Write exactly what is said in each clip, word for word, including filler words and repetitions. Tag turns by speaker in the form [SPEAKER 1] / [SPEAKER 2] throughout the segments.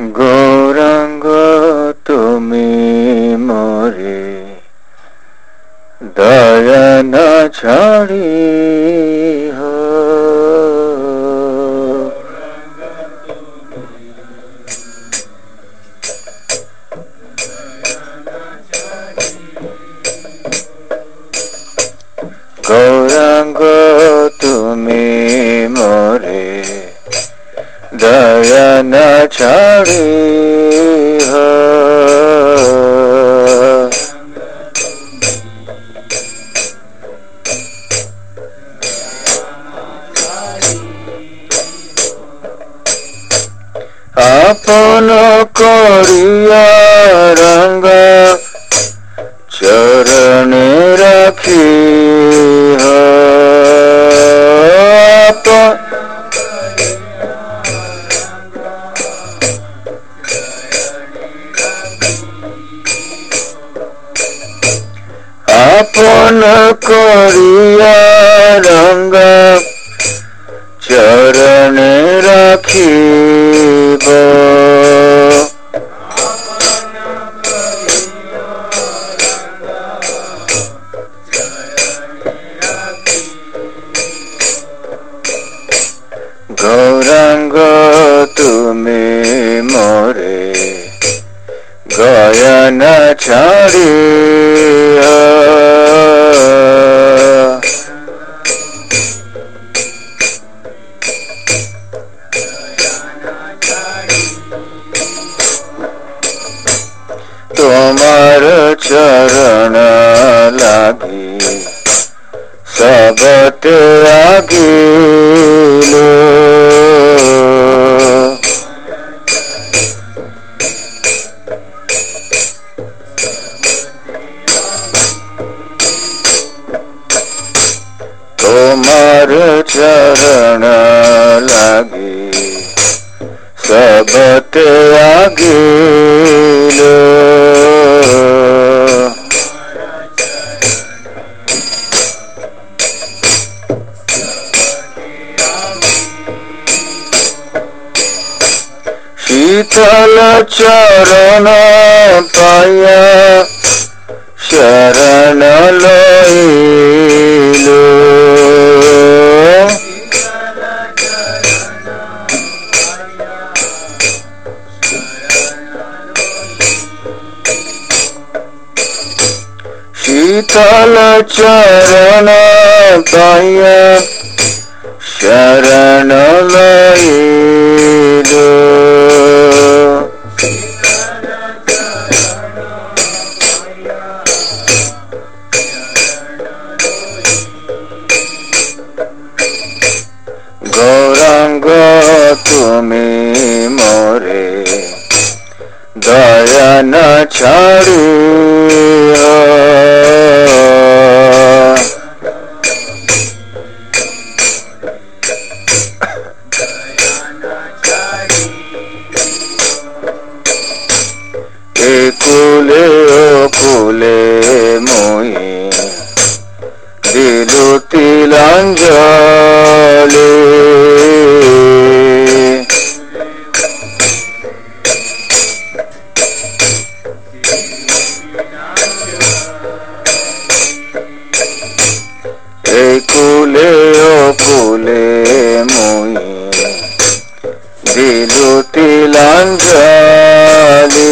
[SPEAKER 1] गौरांग तुमी मोरे दया न छाड़ी हो। गौरांग तुमी मोरे दया न छाड़ी हो। आपन करिया रंग चरण राखी हो। आपन करिया रंग चरण राखीब। गौरांग तुमी मोरे गया न छाड़ी हो। तुम्हार चरण लागी सबत आगिलो। तुम्हार चरण लागी सबत आगिलो। शीतल चरण पाया शरण लइलो। शीतल चरण पाया शरण लइलो। गौरांग तुमी मोरे दया न छाड़ी हो। कुले ओ कुले मोई दिलु तिलांजलि। कुले ओ कुले मोई दिलु तिलांजलि।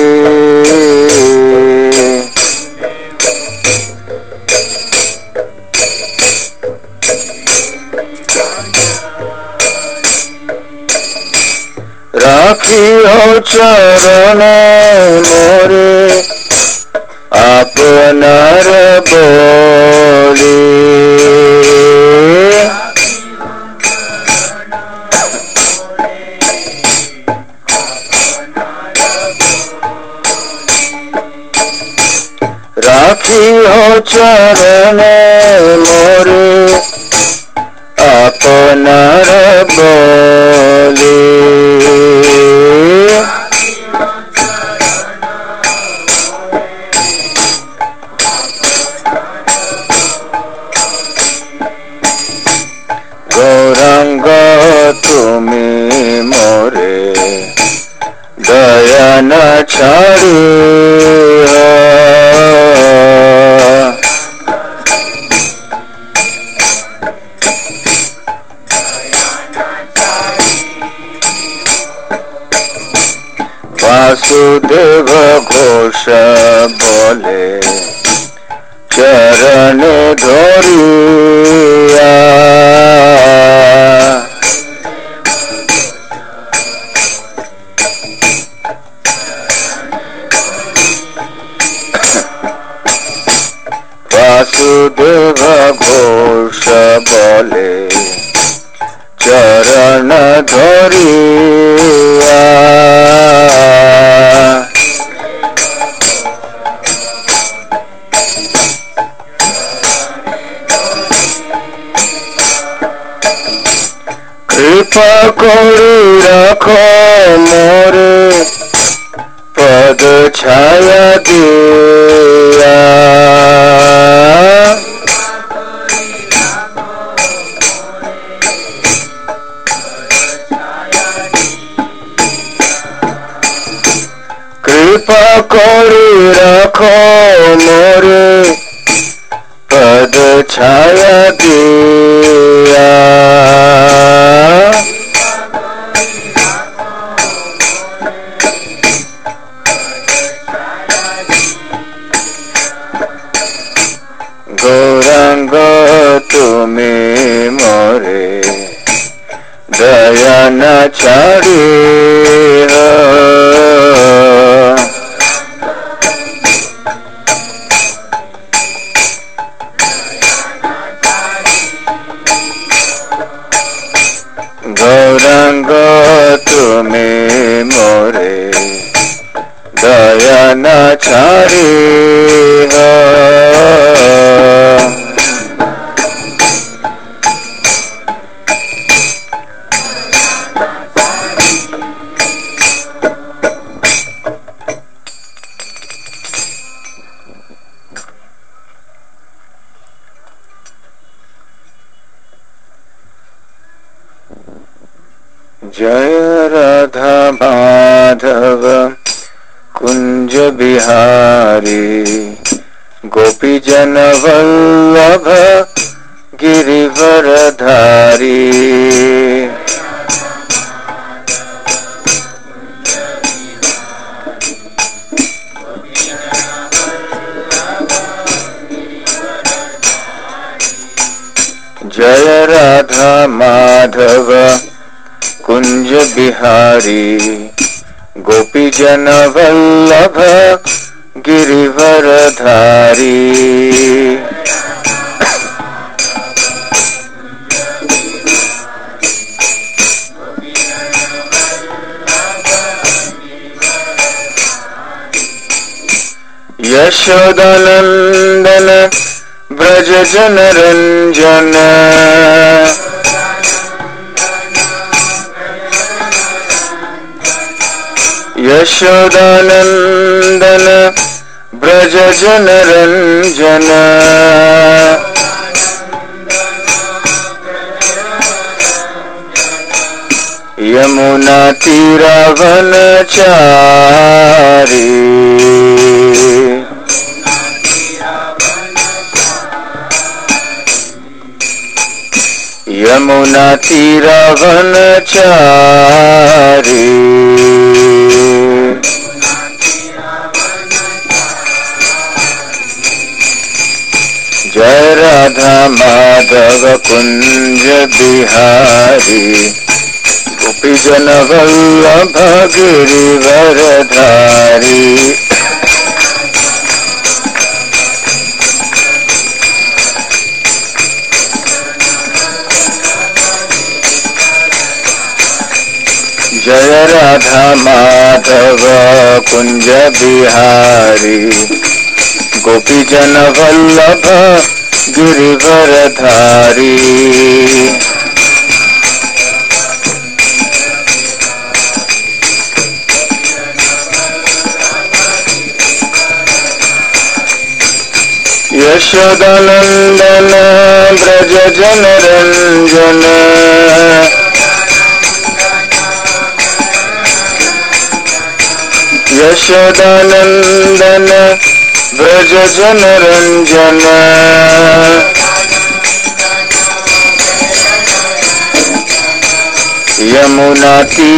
[SPEAKER 1] राखी हो चरण मोरे आपनार बोली। राखी हो चरण मोरे आपनार बोली। गौरांग तुमी मोरे दया न छाड़ी हो। वासुदेव घोष बोले चरण धोरिया। वासुदेव घोष बोले चरण धोरिया। कृपा करी रखो मोरे पद छाया दिया। कृपा करी रखो मोरे पद छाया दिया। गौरांग तुम्हें मोरे दया न छाड़ी हो। गौरांग तुम्हें मोरे दया न छाड़ी हो। जय राधा माधव कुंज बिहारी गोपी जन वल्लभ गिरिवर धारी। जय राधा माधव कुंज बिहारी गोपी जन वल्लभ गिरिवर धारी। यशोदानंदन ब्रज जन रंजन। यशोदानंदन ब्रज जन रंजन। यमुना तीरावन चारी। यमुना तीरावन चारी। जय राधा माधव कुंज बिहारी गोपी जन वल्लभ गिरिवर धारी। जय राधा माधव कुंज बिहारी गोपी जन वल्लभ गिरिवर धारी। यशोदानंदन ब्रज जन रंजन। यशोदानंदन व्रज जनरंजन यमुना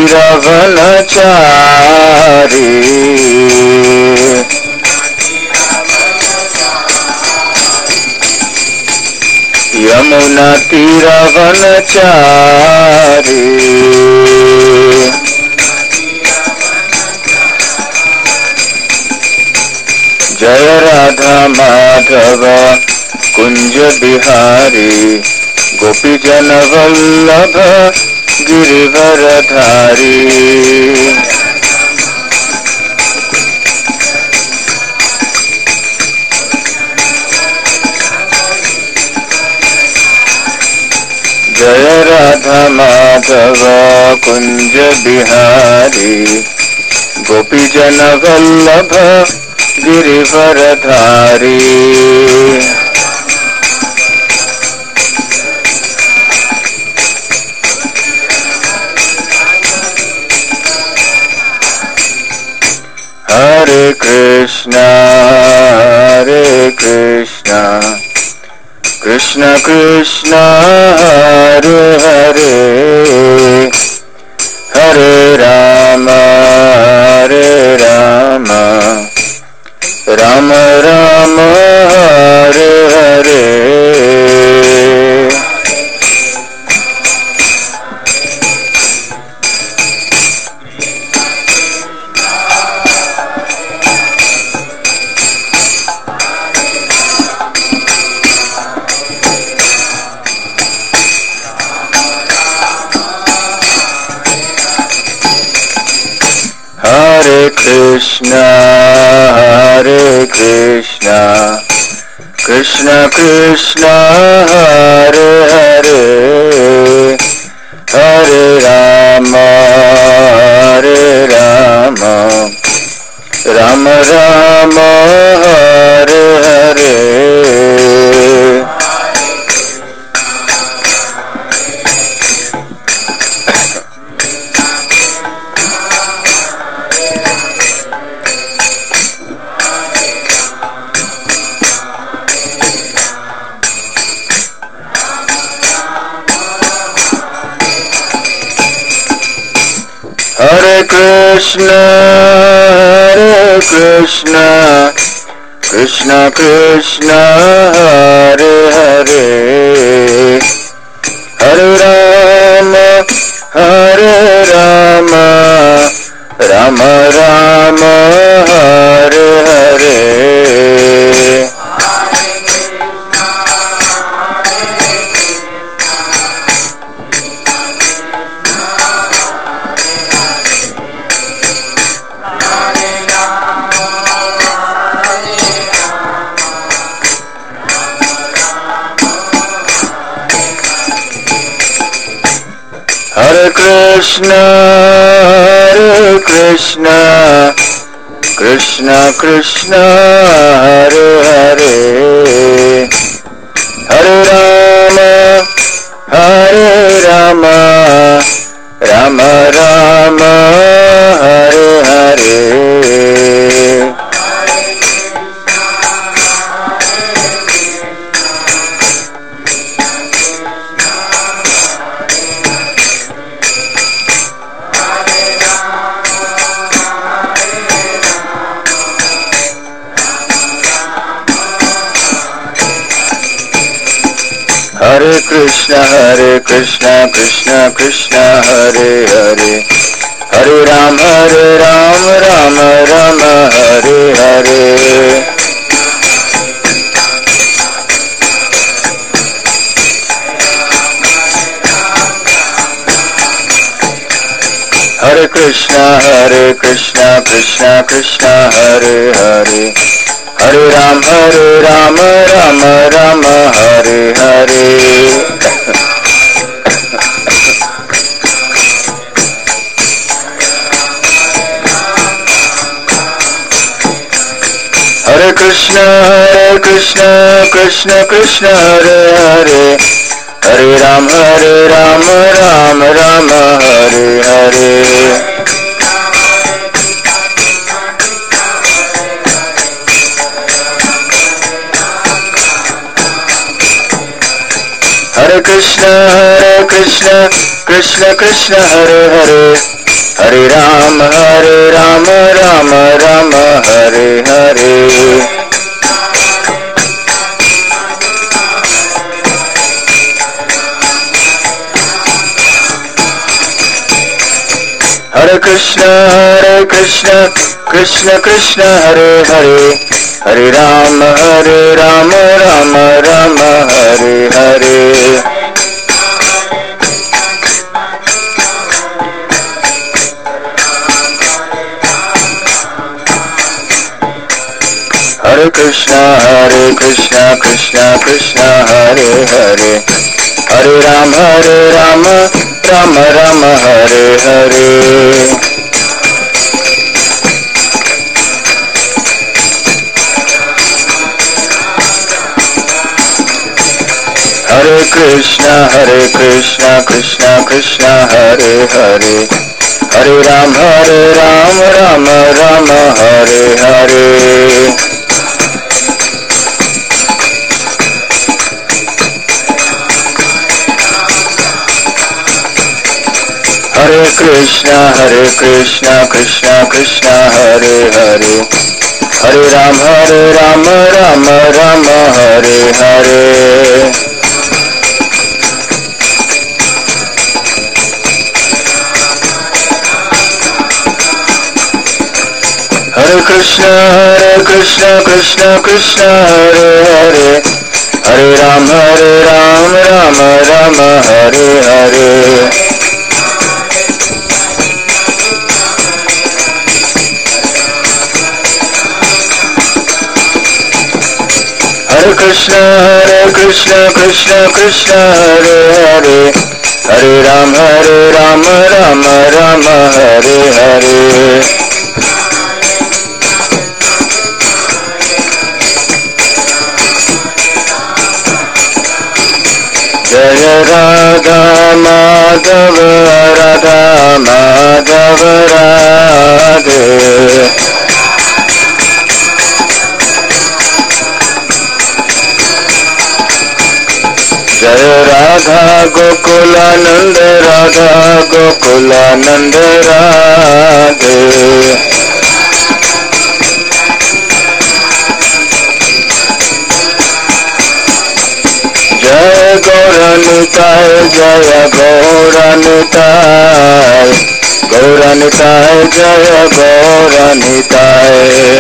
[SPEAKER 1] तीरवनचारी यमुना तीरवनचारी जय राधा माधव कुंज बिहारी गोपी जन वल्लभ गिरिवरधारी जय राधा माधव कुंज बिहारी गोपी जन वल्लभ गिरिवरधारी हरे कृष्णा हरे कृष्णा कृष्ण कृष्ण हरे हरे हरे राम हरे Ram Ram Ram Hare Hare Krishna Hare Krishna Krishna Krishna Hare Hare Hare Rama Hare Rama Rama Rama Hare Hare Hare Krishna, Hare Krishna, Krishna Krishna, Hare Hare, Hare Rama, Hare Rama, Rama Rama, Hare Hare. Hare Krishna, Hare Krishna, Krishna Krishna, Hare Hare, Hare Rama, Hare Rama, Rama Rama, Hare Hare. Hare Krishna, Hare Krishna, Krishna Krishna, Hare Hare, Hare Ram, Hare Ram, Rama Rama, Hare Hare. Hare Krishna, Hare Krishna, Krishna Krishna, Hare Hare, Hare Ram, Hare Ram, Rama Rama, Hare Hare. Hare Krishna, Hare Krishna, Krishna Krishna, Hare Hare, Hare Ram, Hare Ram, Rama Rama, Hare Hare. Krishna Krishna Krishna Hare Hare Hare Ram हरे राम राम राम हरे हरे हरे कृष्ण हरे कृष्ण कृष्ण कृष्ण हरे हरे हरे राम हरे राम राम राम हरे हरे हरे कृष्ण हरे कृष्ण कृष्ण कृष्ण हरे हरे हरे राम हरे राम राम राम हरे हरे हरे कृष्ण हरे कृष्ण कृष्ण कृष्ण हरे हरे हरे राम हरे राम राम राम हरे हरे हरे कृष्ण हरे कृष्ण कृष्ण कृष्ण हरे हरे हरे राम हरे राम राम राम हरे हरे हरे कृष्ण हरे कृष्ण कृष्ण कृष्ण हरे हरे हरे राम हरे राम राम राम हरे हरे हरे कृष्ण हरे कृष्ण कृष्ण कृष्ण हरे हरे हरे राम हरे राम राम राम हरे हरे जय राधा माधव राधा माधव राधे जय राधा गोकुलानंद राधा गोकुलानंद राधे जय गौरनिताय जय गौरनिताय गौरनिताय जय गौरनिताय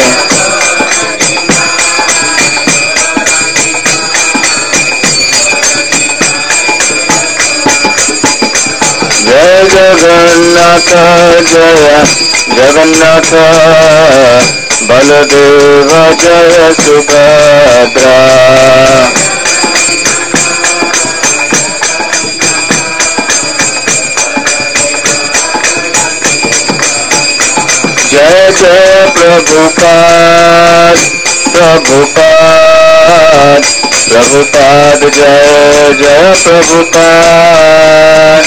[SPEAKER 1] जय जगन्नाथ जय जगन्नाथ बलदेव जय सुभद्रा जय जय प्रभुपाद प्रभुपाद प्रभुपाद जय जय प्रभुपाद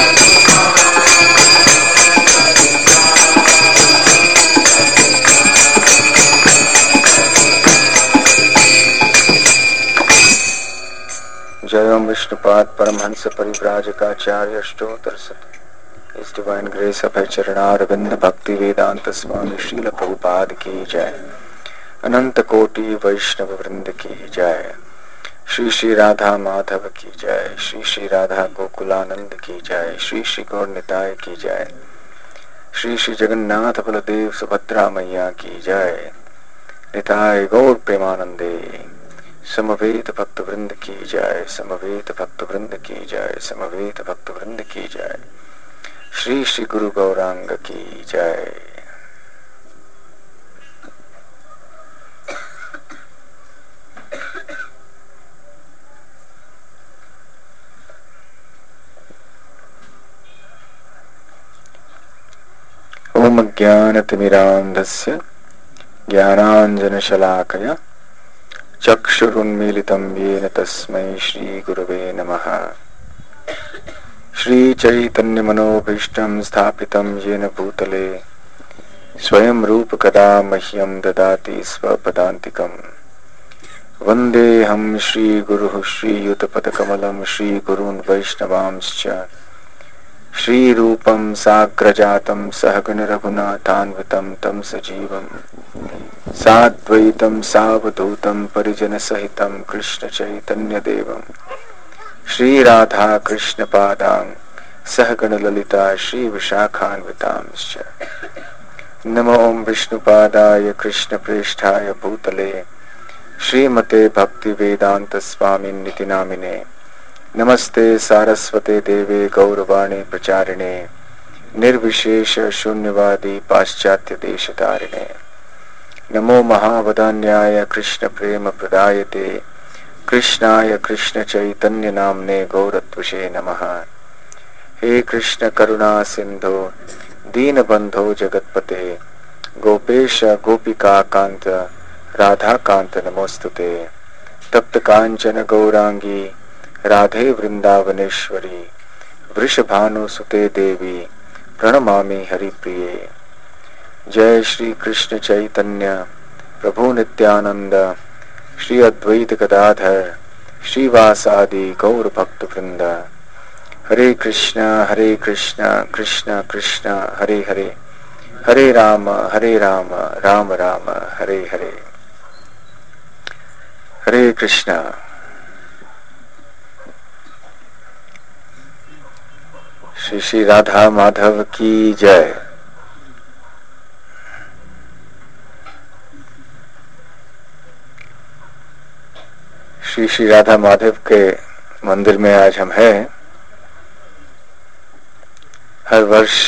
[SPEAKER 1] जय ओम विष्णुपाद परमहंस परिव्राजकाचार्य अष्टोत्तर शत His divine grace of चरणारविंद भक्ति वेदांत स्वामी श्रील प्रभुपाद की जय अनंत कोटि वैष्णव वृंद की जय श्री श्री राधा माधव की जय श्री श्री राधा गोकुलानंद की जय श्री श्री गौर निताय की जय श्री श्री जगन्नाथ बलदेव सुभद्रा मैया की जय निताय गौर प्रेमानंदे समवेत भक्त वृंद की जय समवेत भक्त वृंद की जय समवेत भक्त वृंद की जय श्री श्री गुरु गौरांग की जय। ओम ज्ञानतिमिरान्धस्य ज्ञानाञ्जनशलाकया चक्षुरुन्मीलितं येन तस्मै श्रीगुरवे नमः। श्रीचैतन्यमनोभीष्टं स्थापितं येन भूतले स्वयं रूप कदा मह्यं ददाति स्वपदान्तिकम्। वंदे हम श्री गुरु श्रीयुतपद कमलम श्री गुरून् वैष्णवांश्च श्री रूपम साग्रजातम सहगण रघुनाथान्वितम तम सजीवम साद्वैतम सावधूतम परिजन सहितम कृष्ण चैतन्य देवम श्री राधा कृष्ण पादां सहगण ललिता श्री विशाखान्वितांश्च नमो ओम विष्णुपादाय कृष्ण प्रेष्ठाय भूतले श्रीमते भक्ति वेदांत स्वामी निति नामिने नमस्ते सारस्वते देवे गौरवाणी प्रचारिणे निर्विशेष शून्यवादी पाश्चात्य देशतारिणे नमो महावदान्याय कृष्ण प्रेम प्रदायते कृष्णाय कृष्ण चैतन्य नामने गौरत्वशे नमः। हे कृष्ण करुणा सिंधो दीनबंधो जगतपते गोपेश गोपिका कांत राधा कांत नमोस्तुते तप्त कांचन गौरांगी राधे वृंदावनेश्वरी वृषभानुसुते देवी प्रणमामि हरिप्रिये। जय श्री कृष्ण चैतन्य प्रभु नित्यानंद श्री अद्वैत गदाधर श्रीवासादि गौर भक्त वृंद। हरे कृष्णा हरे कृष्णा कृष्णा कृष्णा हरे हरे हरे राम हरे राम राम राम हरे हरे। हरे कृष्णा। श्री श्री राधा माधव की जय। श्री श्री राधा माधव के मंदिर में आज हम हैं। हर वर्ष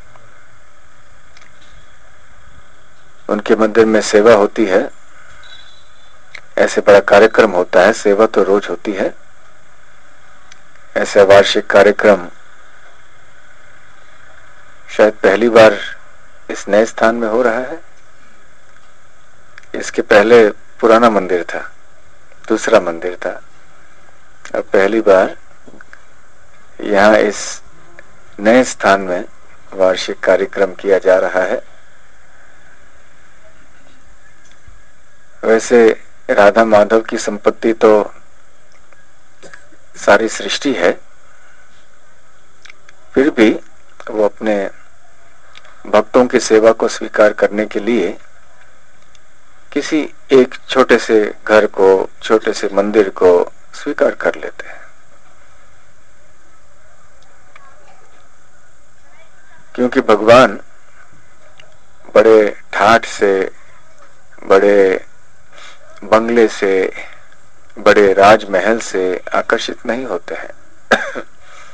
[SPEAKER 1] उनके मंदिर में सेवा होती है, ऐसे बड़ा कार्यक्रम होता है। सेवा तो रोज होती है, ऐसा वार्षिक कार्यक्रम शायद पहली बार इस नए स्थान में हो रहा है। इसके पहले पुराना मंदिर था, दूसरा मंदिर था। अब पहली बार यहाँ इस नए स्थान में वार्षिक कार्यक्रम किया जा रहा है। वैसे राधा माधव की संपत्ति तो सारी सृष्टि है, फिर भी वो अपने भक्तों की सेवा को स्वीकार करने के लिए किसी एक छोटे से घर को, छोटे से मंदिर को स्वीकार कर लेते हैं, क्योंकि भगवान बड़े ठाठ से, बड़े बंगले से, बड़े राजमहल से आकर्षित नहीं होते हैं।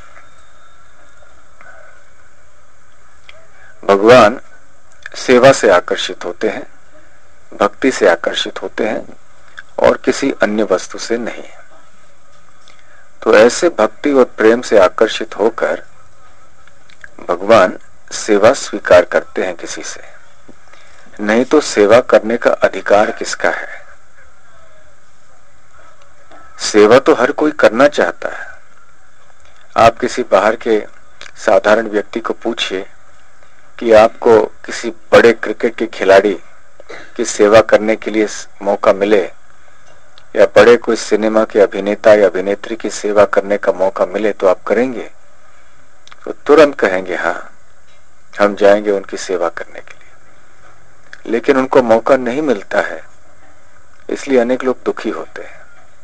[SPEAKER 1] भगवान सेवा से आकर्षित होते हैं, भक्ति से आकर्षित होते हैं और किसी अन्य वस्तु से नहीं। तो ऐसे भक्ति और प्रेम से आकर्षित होकर भगवान सेवा स्वीकार करते हैं किसी से, नहीं तो सेवा करने का अधिकार किसका है? सेवा तो हर कोई करना चाहता है। आप किसी बाहर के साधारण व्यक्ति को पूछिए कि आपको किसी बड़े क्रिकेट के खिलाड़ी की सेवा करने के लिए मौका मिले या बड़े कोई सिनेमा के अभिनेता या अभिनेत्री की सेवा करने का मौका मिले तो आप करेंगे? तो तुरंत कहेंगे हाँ, हम जाएंगे उनकी सेवा करने के लिए। लेकिन उनको मौका नहीं मिलता है, इसलिए अनेक लोग दुखी होते हैं।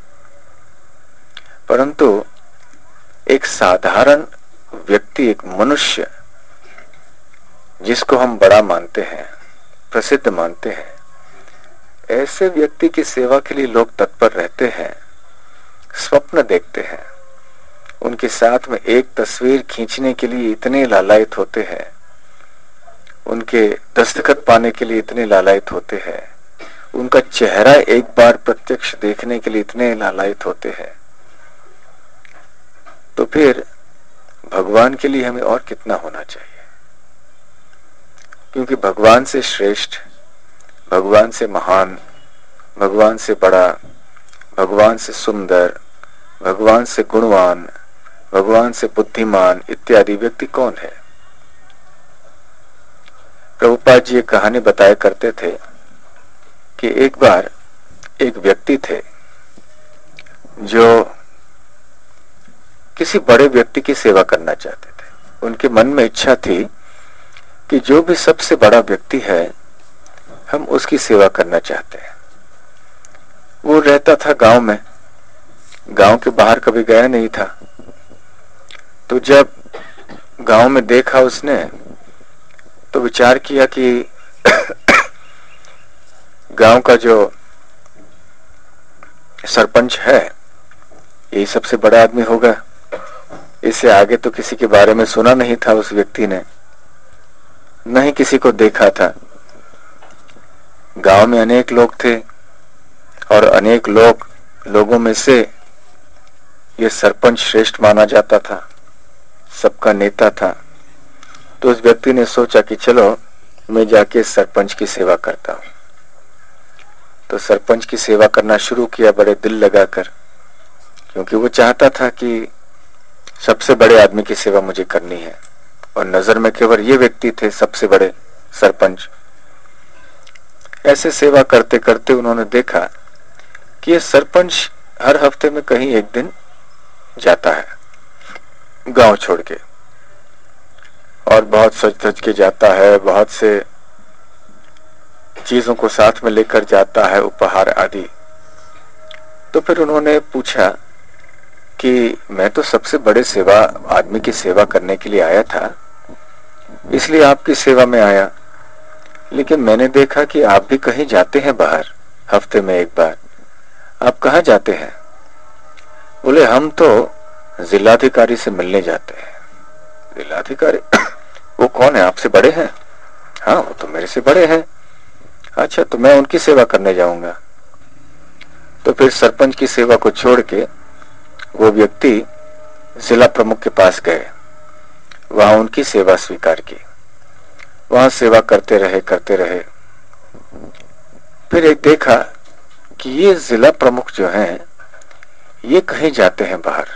[SPEAKER 1] परंतु एक साधारण व्यक्ति, एक मनुष्य जिसको हम बड़ा मानते हैं, प्रसिद्ध मानते हैं, ऐसे व्यक्ति की सेवा के लिए लोग तत्पर रहते हैं, स्वप्न देखते हैं। उनके साथ में एक तस्वीर खींचने के लिए इतने लालायित होते हैं, उनके दस्तखत पाने के लिए इतने लालायित होते हैं, उनका चेहरा एक बार प्रत्यक्ष देखने के लिए इतने लालायित होते हैं। तो फिर भगवान के लिए हमें और कितना होना चाहिए? क्योंकि भगवान से श्रेष्ठ, भगवान से महान, भगवान से बड़ा, भगवान से सुंदर, भगवान से गुणवान, भगवान से बुद्धिमान इत्यादि व्यक्ति कौन है? प्रभुपाद जी एक कहानी बताया करते थे कि एक बार एक व्यक्ति थे, जो किसी बड़े व्यक्ति की सेवा करना चाहते थे। उनके मन में इच्छा थी कि जो भी सबसे बड़ा व्यक्ति है हम उसकी सेवा करना चाहते हैं। वो रहता था गांव में, गांव के बाहर कभी गया नहीं था। तो जब गांव में देखा उसने तो विचार किया कि गांव का जो सरपंच है यही सबसे बड़ा आदमी होगा। इससे आगे तो किसी के बारे में सुना नहीं था उस व्यक्ति ने, न ही किसी को देखा था। गांव में अनेक लोग थे और अनेक लोग लोगों में से ये सरपंच श्रेष्ठ माना जाता था, सबका नेता था। तो उस व्यक्ति ने सोचा कि चलो मैं जाके सरपंच की सेवा करता हूं। तो सरपंच की सेवा करना शुरू किया बड़े दिल लगाकर, क्योंकि वो चाहता था कि सबसे बड़े आदमी की सेवा मुझे करनी है और नजर में केवल ये व्यक्ति थे सबसे बड़े सरपंच। ऐसे सेवा करते करते उन्होंने देखा कि ये सरपंच हर हफ्ते में कहीं एक दिन जाता है गांव छोड़ के, और बहुत सज धज के जाता है, बहुत से चीजों को साथ में लेकर जाता है, उपहार आदि। तो फिर उन्होंने पूछा कि मैं तो सबसे बड़े सेवा आदमी की सेवा करने के लिए आया था, इसलिए आपकी सेवा में आया, लेकिन मैंने देखा कि आप भी कहीं जाते हैं बाहर हफ्ते में एक बार। आप कहाँ जाते हैं? बोले हम तो जिलाधिकारी से मिलने जाते हैं। जिलाधिकारी? वो कौन है? आपसे बड़े हैं? हाँ वो तो मेरे से बड़े हैं। अच्छा तो मैं उनकी सेवा करने जाऊंगा। तो फिर सरपंच की सेवा को छोड़ के वो व्यक्ति जिला प्रमुख के पास गए, वहां उनकी सेवा स्वीकार की, वहां सेवा करते रहे करते रहे फिर एक देखा कि ये जिला प्रमुख जो हैं ये कहीं जाते हैं बाहर,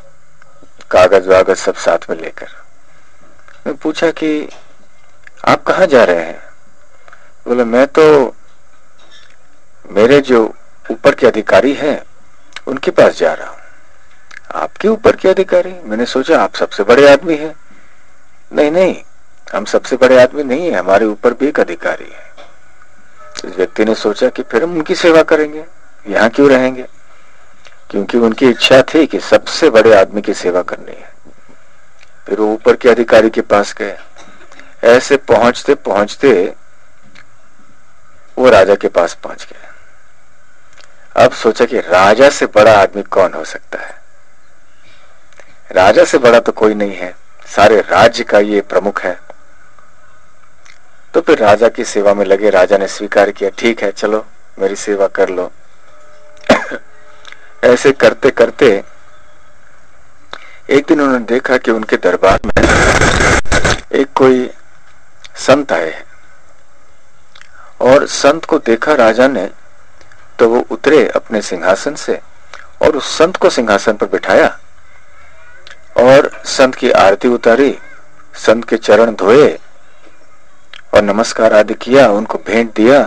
[SPEAKER 1] कागज वागज सब साथ में लेकर। मैं पूछा कि आप कहाँ जा रहे हैं? बोले मैं तो मेरे जो ऊपर के अधिकारी हैं उनके पास जा रहा हूं। आपके ऊपर के अधिकारी? मैंने सोचा आप सबसे बड़े आदमी हैं। नहीं नहीं हम सबसे बड़े आदमी नहीं है, हमारे ऊपर भी एक अधिकारी है। इस व्यक्ति ने सोचा कि फिर हम उनकी सेवा करेंगे, यहाँ क्यों रहेंगे, क्योंकि उनकी इच्छा थी कि सबसे बड़े आदमी की सेवा करनी है। फिर वो ऊपर के अधिकारी के पास गए। ऐसे पहुंचते पहुंचते वो राजा के पास पहुंच गए। अब सोचा कि राजा से बड़ा आदमी कौन हो सकता है? राजा से बड़ा तो कोई नहीं है, सारे राज्य का ये प्रमुख है। तो फिर राजा की सेवा में लगे। राजा ने स्वीकार किया, ठीक है चलो मेरी सेवा कर लो। ऐसे करते करते एक दिन उन्होंने देखा कि उनके दरबार में एक कोई संत आए हैं, और संत को देखा राजा ने तो वो उतरे अपने सिंहासन से और उस संत को सिंहासन पर बिठाया और संत की आरती उतारी, संत के चरण धोए और नमस्कार आदि किया, उनको भेंट दिया।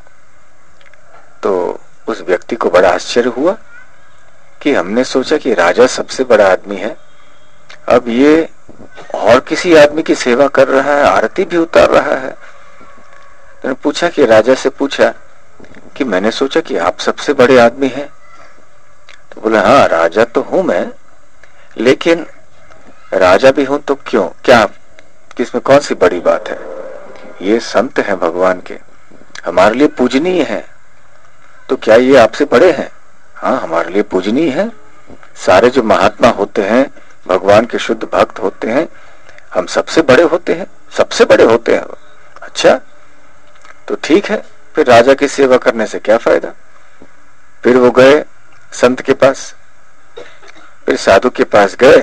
[SPEAKER 1] तो उस व्यक्ति को बड़ा आश्चर्य हुआ कि हमने सोचा कि राजा सबसे बड़ा आदमी है, अब ये और किसी आदमी की सेवा कर रहा है, आरती भी उतार रहा है। तो पूछा कि राजा से पूछा कि मैंने सोचा कि आप सबसे बड़े आदमी हैं। तो बोला हाँ राजा तो हूं मैं, लेकिन राजा भी हूं तो क्यों, क्या किसमें कौन सी बड़ी बात है? ये संत हैं भगवान के, हमारे लिए पूजनीय है, तो क्या ये आपसे बड़े हैं? हाँ हमारे लिए पूजनीय है। सारे जो महात्मा होते हैं, भगवान के शुद्ध भक्त होते हैं, हम सबसे बड़े होते हैं, सबसे बड़े होते हैं। अच्छा तो ठीक है, फिर राजा की सेवा करने से क्या फायदा। फिर वो गए संत के पास, फिर साधु के पास गए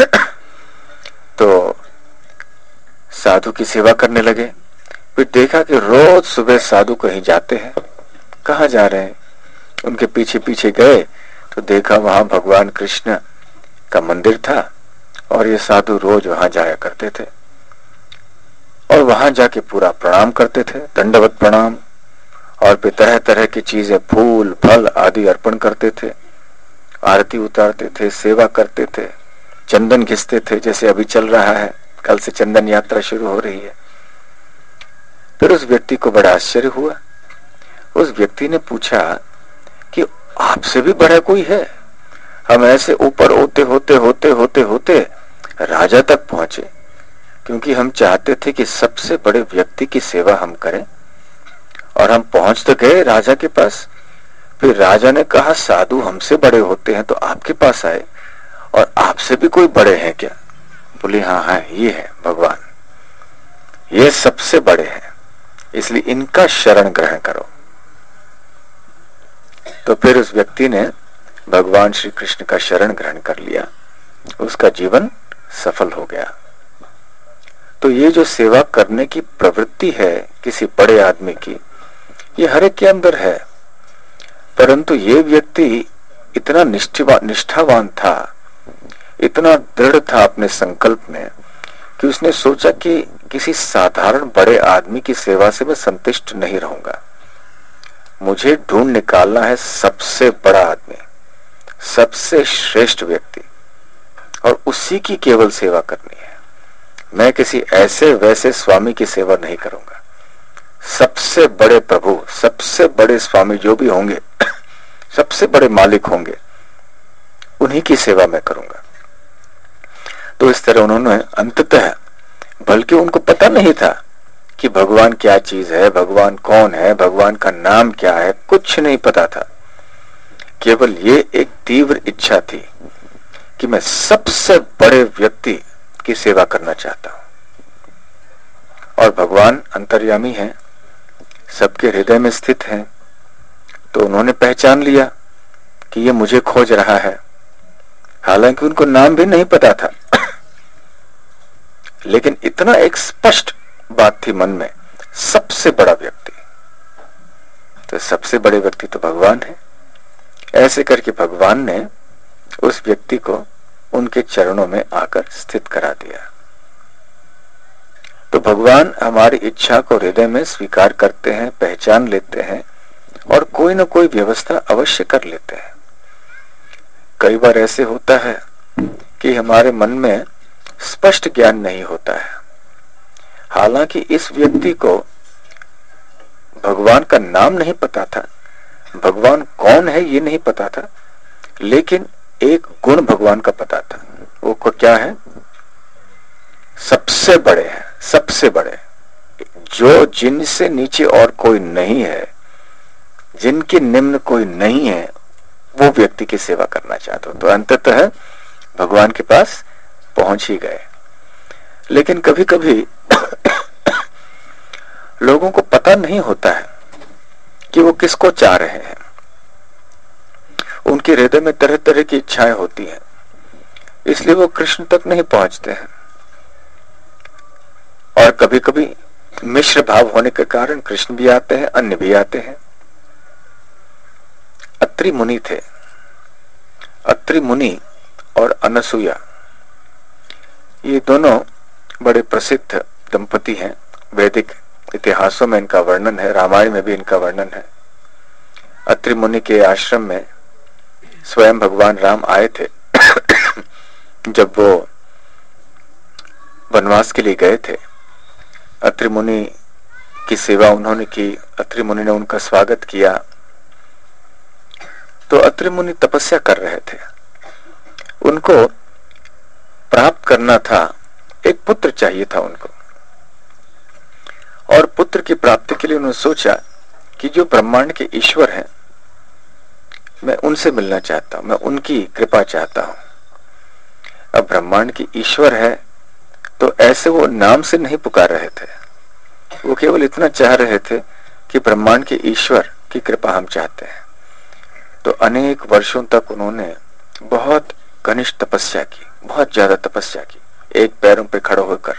[SPEAKER 1] तो साधु की सेवा करने लगे। फिर देखा कि रोज सुबह साधु कहीं जाते हैं। कहाँ जा रहे हैं? उनके पीछे पीछे गए तो देखा वहां भगवान कृष्ण का मंदिर था और ये साधु रोज वहां जाया करते थे और वहां जाके पूरा प्रणाम करते थे, दंडवत प्रणाम, और फिर तरह तरह की चीजें, फूल फल आदि अर्पण करते थे आरती उतारते थे, सेवा करते थे, चंदन घिसते थे, जैसे अभी चल रहा है, कल से चंदन यात्रा शुरू हो रही है। फिर उस व्यक्ति को बड़ा आश्चर्य हुआ। उस व्यक्ति ने पूछा कि आपसे भी बड़ा कोई है? हम ऐसे ऊपर होते होते होते होते होते राजा तक पहुंचे, क्योंकि हम चाहते थे कि सबसे बड़े व्यक्ति की सेवा हम करें, और हम पहुंच तो गए राजा के पास। फिर राजा ने कहा साधु हमसे बड़े होते हैं तो आपके पास आए, और आपसे भी कोई बड़े हैं क्या? बोले हाँ हाँ ये है भगवान, ये सबसे बड़े हैं, इसलिए इनका शरण ग्रहण करो। तो फिर उस व्यक्ति ने भगवान श्री कृष्ण का शरण ग्रहण कर लिया, उसका जीवन सफल हो गया। तो ये जो सेवा करने की प्रवृत्ति है किसी बड़े आदमी की, ये हर एक के अंदर है। परंतु ये व्यक्ति इतना निष्ठावान निष्ठावान था, इतना दृढ़ था अपने संकल्प में, कि उसने सोचा कि किसी साधारण बड़े आदमी की सेवा से मैं संतुष्ट नहीं रहूंगा, मुझे ढूंढ निकालना है सबसे बड़ा आदमी, सबसे श्रेष्ठ व्यक्ति, और उसी की केवल सेवा करनी है। मैं किसी ऐसे वैसे स्वामी की सेवा नहीं करूंगा। सबसे बड़े प्रभु, सबसे बड़े स्वामी जो भी होंगे, सबसे बड़े मालिक होंगे, उन्हीं की सेवा मैं करूंगा। तो इस तरह उन्होंने अंततः, बल्कि उनको पता नहीं था कि भगवान क्या चीज है, भगवान कौन है, भगवान का नाम क्या है, कुछ नहीं पता था। केवल ये एक तीव्र इच्छा थी कि मैं सबसे बड़े व्यक्ति की सेवा करना चाहता हूं। और भगवान अंतर्यामी है, सबके हृदय में स्थित है, तो उन्होंने पहचान लिया कि ये मुझे खोज रहा है। हालांकि उनको नाम भी नहीं पता था, लेकिन इतना एक स्पष्ट बात थी मन में, सबसे बड़ा व्यक्ति। तो सबसे बड़े व्यक्ति तो भगवान है। ऐसे करके भगवान ने उस व्यक्ति को उनके चरणों में आकर स्थित करा दिया। तो भगवान हमारी इच्छा को हृदय में स्वीकार करते हैं, पहचान लेते हैं, और कोई न कोई व्यवस्था अवश्य कर लेते हैं। कई बार ऐसे होता है कि हमारे मन में स्पष्ट ज्ञान नहीं होता है। हालांकि इस व्यक्ति को भगवान का नाम नहीं पता था, भगवान कौन है ये नहीं पता था, लेकिन एक गुण भगवान का पता था। वो को क्या है? सबसे बड़े हैं, सबसे बड़े, जो जिनसे नीचे और कोई नहीं है, जिनके निम्न कोई नहीं है, वो व्यक्ति की सेवा करना चाहते हो। तो अंततः भगवान के पास पहुंच ही गए। लेकिन कभी कभी लोगों को पता नहीं होता है कि वो किसको चाह रहे हैं। उनके हृदय में तरह तरह की इच्छाएं होती हैं, इसलिए वो कृष्ण तक नहीं पहुंचते हैं। और कभी कभी मिश्र भाव होने के कारण कृष्ण भी आते हैं, अन्य भी आते हैं। अत्रि मुनि थे। अत्रि मुनि और अनसुया, ये दोनों बड़े प्रसिद्ध दंपति हैं। वैदिक इतिहासों में इनका वर्णन है, रामायण में भी इनका वर्णन है। अत्रि मुनि के आश्रम में स्वयं भगवान राम आए थे। जब वो वनवास के लिए गए थे, अत्रि मुनि की सेवा उन्होंने की, अत्रि मुनि ने उनका स्वागत किया। तो अत्रि मुनि तपस्या कर रहे थे, उनको प्राप्त करना था, एक पुत्र चाहिए था उनको। और पुत्र की प्राप्ति के लिए उन्होंने सोचा कि जो ब्रह्मांड के ईश्वर हैं, मैं उनसे मिलना चाहता हूं, मैं उनकी कृपा चाहता हूं। अब ब्रह्मांड की ईश्वर है तो ऐसे वो नाम से नहीं पुकार रहे थे, वो केवल इतना चाह रहे थे कि ब्रह्मांड के ईश्वर की कृपा हम चाहते हैं। तो अनेक वर्षों तक उन्होंने बहुत घनिष्ठ तपस्या की, बहुत ज्यादा तपस्या की, एक पैरों पे खड़े होकर।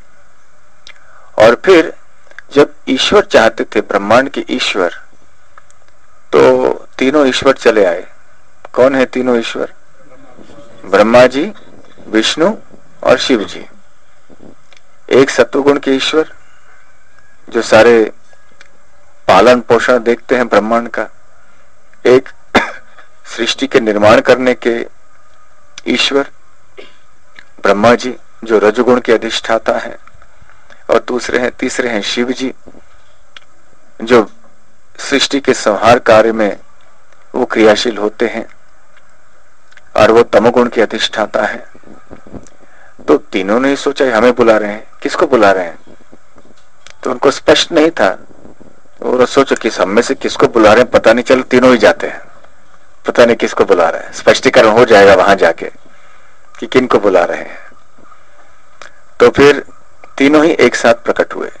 [SPEAKER 1] और फिर जब ईश्वर चाहते थे, ब्रह्मांड के ईश्वर, तो तीनों ईश्वर चले आए। कौन है तीनों ईश्वर? ब्रह्मा जी, विष्णु और शिव जी। एक सत्वगुण के ईश्वर जो सारे पालन पोषण देखते हैं ब्रह्मांड का, एक सृष्टि के निर्माण करने के ईश्वर ब्रह्मा जी जो रजोगुण के अधिष्ठाता हैं, और दूसरे हैं तीसरे हैं शिव जी जो सृष्टि के संहार कार्य में वो क्रियाशील होते हैं, और वो तमोगुण के अधिष्ठाता है। तो तीनों ने सोचा हमें बुला रहे हैं, किसको बुला रहे हैं? तो उनको स्पष्ट नहीं था। और सोचो कि हम में से किसको बुला रहे हैं पता नहीं, चलो तीनों ही जाते हैं, पता नहीं किसको बुला रहे हैं, स्पष्टीकरण हो जाएगा वहां जाके कि किन को बुला रहे हैं। तो फिर तीनों ही एक साथ प्रकट हुए।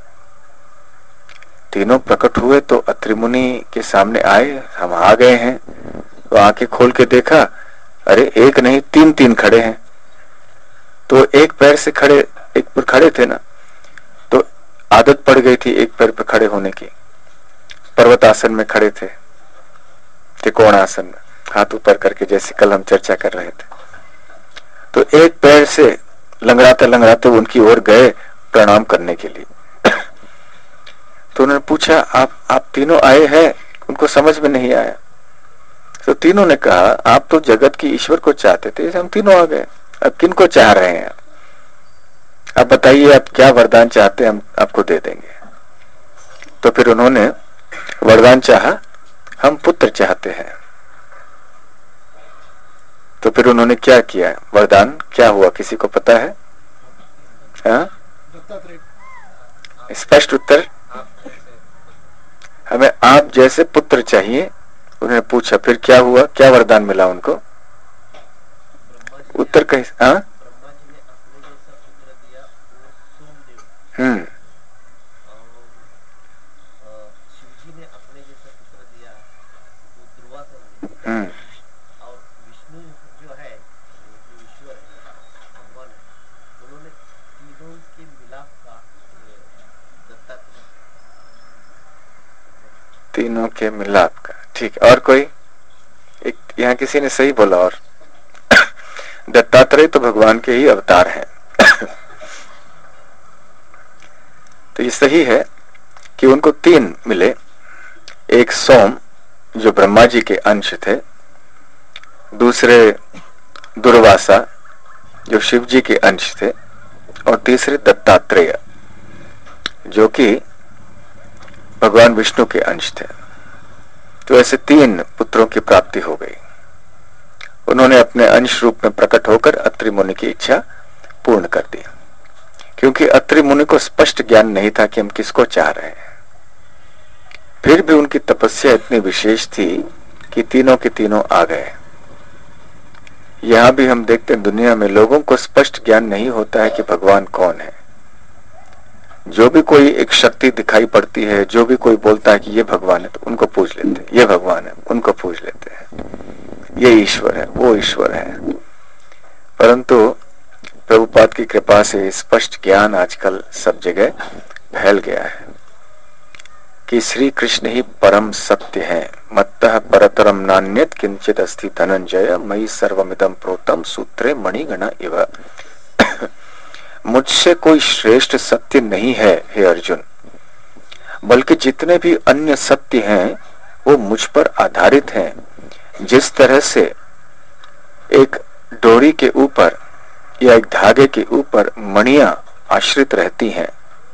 [SPEAKER 1] तीनों प्रकट हुए तो अत्रि मुनि के सामने आए, हम आ गए हैं। तो आंखें खोल के देखा, अरे एक नहीं तीन तीन खड़े हैं। तो एक पैर से खड़े, एक पर खड़े थे ना, तो आदत पड़ गई थी एक पैर पर खड़े होने की। पर्वत आसन में खड़े थे, त्रिकोण आसन में हाथ ऊपर करके, जैसे कल हम चर्चा कर रहे थे। तो एक पैर से लंगड़ाते लंगड़ाते उनकी ओर गए प्रणाम करने के लिए। तो उन्होंने पूछा, आप आप तीनों आए हैं? उनको समझ में नहीं आया। तो तीनों ने कहा, आप तो जगत की ईश्वर को चाहते थे, हम तीनों आ गए, अब किन को चाह रहे हैं? अब बताइए, आप क्या वरदान चाहते हैं, हम आपको दे देंगे। तो फिर उन्होंने वरदान चाहा, हम पुत्र चाहते हैं। तो फिर उन्होंने क्या किया, वरदान क्या हुआ, किसी को पता है? हाँ? स्पष्ट उत्तर, हमें आप जैसे पुत्र चाहिए। उन्होंने पूछा, फिर क्या हुआ, क्या वरदान मिला उनको? उत्तर कहीं, हाँ? हम्म हम्म
[SPEAKER 2] और विष्णु जो है ईश्वर भगवान, उन्होंने तीनों के मिलाप का दत्ता,
[SPEAKER 1] तीनों के मिलाप का। ठीक, और कोई? एक यहाँ किसी ने सही बोला, और दत्तात्रेय तो भगवान के ही अवतार हैं। तो ये सही है कि उनको तीन मिले, एक सोम जो ब्रह्मा जी के अंश थे, दूसरे दुर्वासा जो शिव जी के अंश थे, और तीसरे दत्तात्रेय जो कि भगवान विष्णु के अंश थे। तो ऐसे तीन पुत्रों की प्राप्ति हो गई। उन्होंने अपने अंश रूप में प्रकट होकर अत्रि मुनि की इच्छा पूर्ण कर दी, क्योंकि अत्रि मुनि को स्पष्ट ज्ञान नहीं था कि हम किसको चाह रहे हैं। फिर भी उनकी तपस्या इतनी विशेष थी कि तीनों के तीनों आ गए। यहां भी हम देखते हैं, दुनिया में लोगों को स्पष्ट ज्ञान नहीं होता है कि भगवान कौन है। जो भी कोई एक शक्ति दिखाई पड़ती है, जो भी कोई बोलता है कि ये भगवान है, तो उनको पूछ लेते हैं, ये भगवान है, उनको पूछ लेते हैं, ये ईश्वर है, वो ईश्वर है। परंतु प्रभुपाद की कृपा से स्पष्ट ज्ञान आजकल सब जगह फैल गया है कि श्री कृष्ण ही परम सत्य है। मत्तः परतरम नान्यत किंचित अस्ति धनंजय, मयि सर्वमिदं प्रोतम सूत्रे मणिगण इव। मुझसे कोई श्रेष्ठ सत्य नहीं है हे अर्जुन, बल्कि जितने भी अन्य सत्य हैं वो मुझ पर आधारित हैं। जिस तरह से एक डोरी के ऊपर या एक धागे के ऊपर मणियां आश्रित रहती हैं,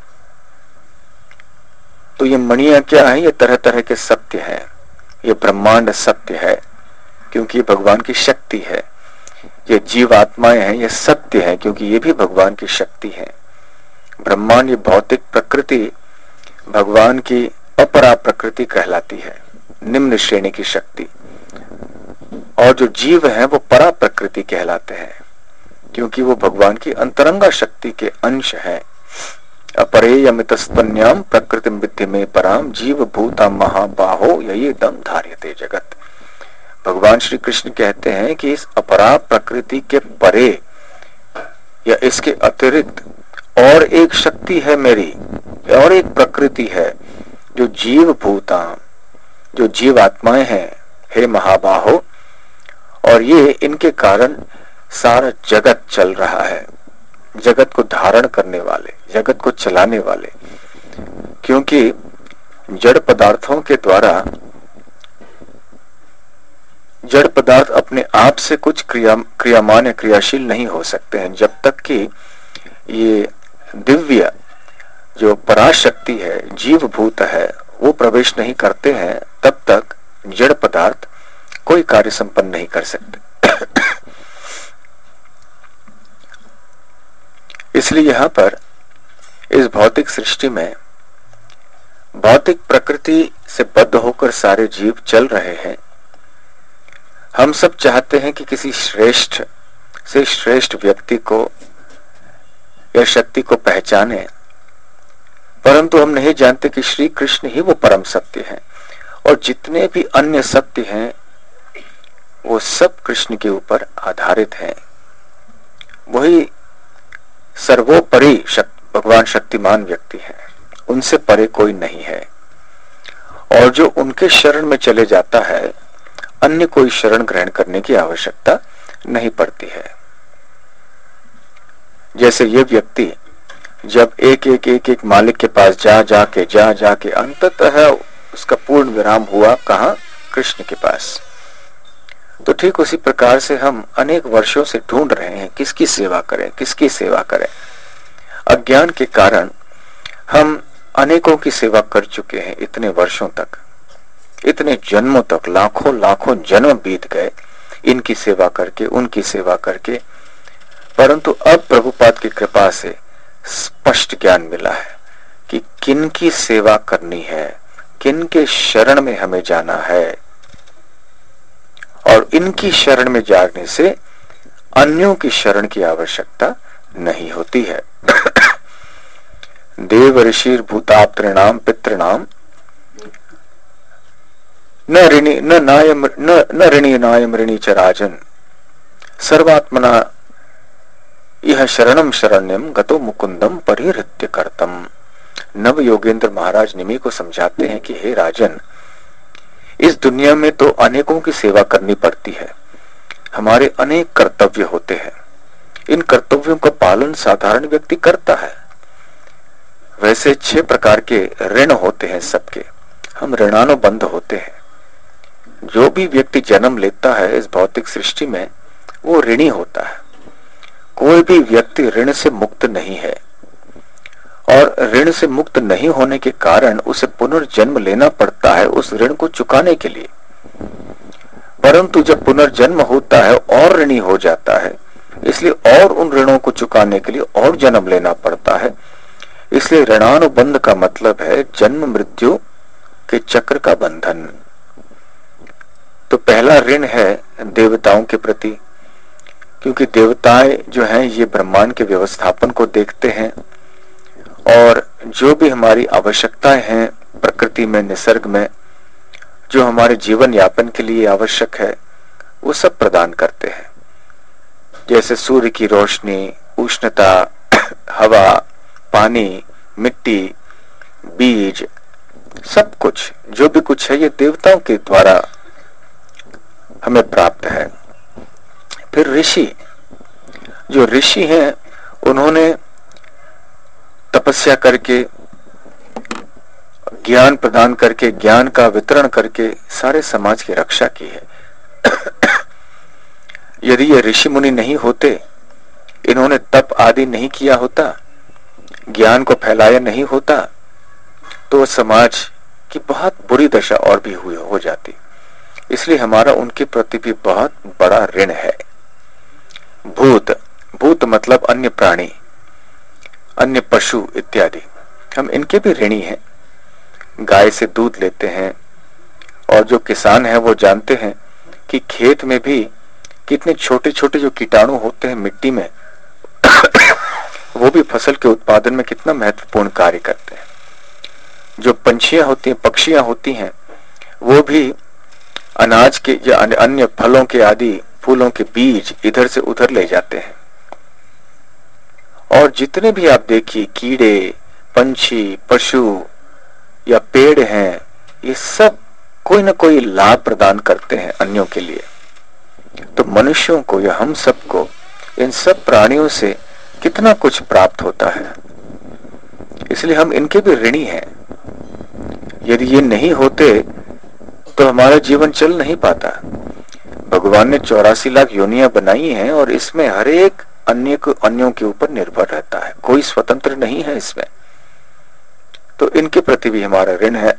[SPEAKER 1] तो ये मणियां क्या है? ये तरह तरह के सत्य हैं। ये ब्रह्मांड सत्य है क्योंकि ये भगवान की शक्ति है। ये जीव आत्माएं हैं, ये सत्य है क्योंकि ये भी भगवान की शक्ति है। ब्रह्मांड, ये भौतिक प्रकृति भगवान की अपरा प्रकृति कहलाती है, निम्न श्रेणी की शक्ति। और जो जीव हैं वो परा प्रकृति कहलाते हैं क्योंकि वो भगवान की अंतरंगा शक्ति के अंश है। अपरेयमितस्तन्याम प्रकृतिम विद्धि में पराम जीव भूता महाबाहो यही दम धार्यते जगत। भगवान श्री कृष्ण कहते हैं कि इस अपरा प्रकृति के परे या इसके अतिरिक्त और एक शक्ति है मेरी, और एक प्रकृति है जो जीव भूता, जो जीव आत्माएं हैं हे महाबाहो, और ये इनके कारण सारा जगत चल रहा है, जगत को धारण करने वाले, जगत को चलाने वाले। क्योंकि जड़ पदार्थों के द्वारा जड़ पदार्थ अपने आप से कुछ क्रिया क्रियामान या क्रियाशील नहीं हो सकते हैं। जब तक कि ये दिव्य जो पराशक्ति है, जीव भूत है, वो प्रवेश नहीं करते हैं, तब तक जड़ पदार्थ कोई कार्य संपन्न नहीं कर सकते। इसलिए यहां पर इस भौतिक सृष्टि में भौतिक प्रकृति से बद्ध होकर सारे जीव चल रहे हैं। हम सब चाहते हैं कि किसी श्रेष्ठ से श्रेष्ठ व्यक्ति को या शक्ति को पहचाने, परंतु हम नहीं जानते कि श्री कृष्ण ही वो परम सत्य है, और जितने भी अन्य सत्य हैं वो सब कृष्ण के ऊपर आधारित हैं। वही सर्वोपरि भगवान शक्तिमान व्यक्ति है, उनसे परे कोई नहीं है। और जो उनके शरण में चले जाता है, अन्य कोई शरण ग्रहण करने की आवश्यकता नहीं पड़ती है। जैसे ये व्यक्ति जब एक एक एक एक मालिक के पास जा जाके जा जाके अंततः उसका पूर्ण विराम हुआ कहां? कृष्ण के पास। तो ठीक उसी प्रकार से हम अनेक वर्षों से ढूंढ रहे हैं किसकी सेवा करें, किसकी सेवा करें। अज्ञान के कारण हम अनेकों की सेवा कर चुके हैं इतने वर्षों तक, इतने जन्मों तक, लाखों लाखों जन्म बीत गए इनकी सेवा करके, उनकी सेवा करके, परंतु अब प्रभुपाद की कृपा से स्पष्ट ज्ञान मिला है कि किन की सेवा करनी है, किन के शरण में हमें जाना है, और इनकी शरण में जाने से अन्यों की शरण की आवश्यकता नहीं होती है। देव ऋषि भूताप्तृणाम पितृणाम न ऋणी न नायम न न ऋणी नायम ऋणी च राजन सर्वात्मना यह शरणम शरण्यम गतो मुकुंदम परिहृत्य करतम। नव योगेंद्र महाराज निमि को समझाते हैं कि हे राजन, इस दुनिया में तो अनेकों की सेवा करनी पड़ती है, हमारे अनेक कर्तव्य होते हैं, इन कर्तव्यों का पालन साधारण व्यक्ति करता है। वैसे छह प्रकार के ऋण होते हैं सबके, हम ऋणानुबंध होते हैं। जो भी व्यक्ति जन्म लेता है इस भौतिक सृष्टि में वो ऋणी होता है। कोई भी व्यक्ति ऋण से मुक्त नहीं है, और ऋण से मुक्त नहीं होने के कारण उसे पुनर्जन्म लेना पड़ता है उस ऋण को चुकाने के लिए। परंतु जब पुनर्जन्म होता है और ऋणी हो जाता है, इसलिए और उन ऋणों को चुकाने के लिए और जन्म लेना पड़ता है। इसलिए ऋणानुबंध का मतलब है जन्म मृत्यु के चक्र का बंधन। तो पहला ऋण है देवताओं के प्रति, क्योंकि देवताएं जो हैं ये ब्रह्मांड के व्यवस्थापन को देखते हैं, और जो भी हमारी आवश्यकताएं हैं प्रकृति में, निसर्ग में, जो हमारे जीवन यापन के लिए आवश्यक है वो सब प्रदान करते हैं। जैसे सूर्य की रोशनी, उष्णता, हवा, पानी, मिट्टी, बीज, सब कुछ जो भी कुछ है ये देवताओं के द्वारा हमें प्राप्त है। फिर ऋषि, जो ऋषि हैं उन्होंने तपस्या करके, ज्ञान प्रदान करके, ज्ञान का वितरण करके सारे समाज की रक्षा की है। यदि ये ऋषि मुनि नहीं होते, इन्होंने तप आदि नहीं किया होता, ज्ञान को फैलाया नहीं होता, तो समाज की बहुत बुरी दशा और भी हुई हो जाती। इसलिए हमारा उनके प्रति भी बहुत बड़ा ऋण है। भूत, भूत मतलब अन्य प्राणी, अन्य पशु इत्यादि, हम इनके भी ऋणी हैं। गाय से दूध लेते हैं, और जो किसान है वो जानते हैं कि खेत में भी कितने छोटे छोटे जो कीटाणु होते हैं मिट्टी में वो भी फसल के उत्पादन में कितना महत्वपूर्ण कार्य करते हैं। जो पंछियां होती हैं, पक्षियां होती हैं, वो भी अनाज के या अन्य फलों के आदि फूलों के बीज इधर से उधर ले जाते हैं। और जितने भी आप देखिए कीड़े, पंछी, पशु या पेड़ हैं, ये सब कोई ना कोई लाभ प्रदान करते हैं अन्यों के लिए। तो मनुष्यों को या हम सबको इन सब प्राणियों से कितना कुछ प्राप्त होता है, इसलिए हम इनके भी ऋणी हैं। यदि ये नहीं होते तो हमारा जीवन चल नहीं पाता। भगवान ने चौरासी लाख योनियां बनाई हैं और इसमें हर एक अन्य को अन्यों के ऊपर निर्भर रहता है, कोई स्वतंत्र नहीं है इसमें। तो इनके प्रति भी हमारा ऋण है।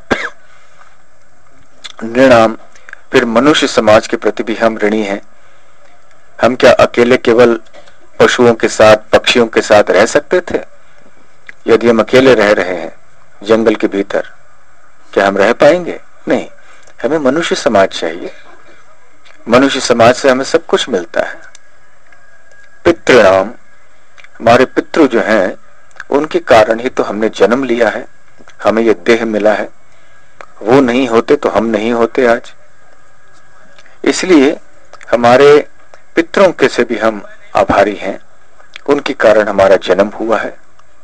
[SPEAKER 1] नृणाम, फिर मनुष्य समाज के प्रति भी हम ऋणी हैं। हम क्या अकेले केवल पशुओं के साथ, पक्षियों के साथ रह सकते थे? यदि हम अकेले रह रहे हैं जंगल के भीतर, क्या हम रह पाएंगे? नहीं, हमें मनुष्य समाज चाहिए। मनुष्य समाज से हमें सब कुछ मिलता है। पितृणाम, हमारे पितृ जो हैं उनके कारण ही तो हमने जन्म लिया है, हमें ये देह मिला है। वो नहीं होते तो हम नहीं होते आज। इसलिए हमारे पितरों के से भी हम आभारी हैं, उनके कारण हमारा जन्म हुआ है।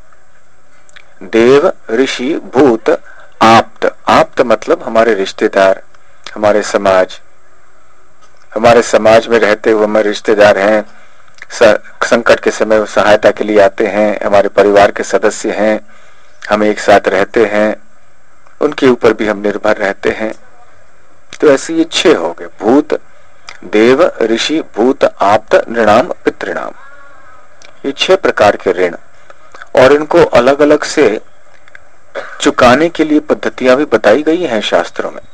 [SPEAKER 1] देव, ऋषि, भूत, आप्त। आप्त मतलब हमारे रिश्तेदार, हमारे समाज। हमारे समाज में रहते हुए हमारे रिश्तेदार हैं, संकट के समय सहायता के लिए आते हैं, हमारे परिवार के सदस्य हैं, हम एक साथ रहते हैं, उनके ऊपर भी हम निर्भर रहते हैं। तो ऐसे ये छह हो गए, भूत, देव, ऋषि, भूत, आप्त, नृणाम, पितृणाम। ये छह प्रकार के ऋण, और इनको अलग अलग से चुकाने के लिए पद्धतियां भी बताई गई हैं शास्त्रों में।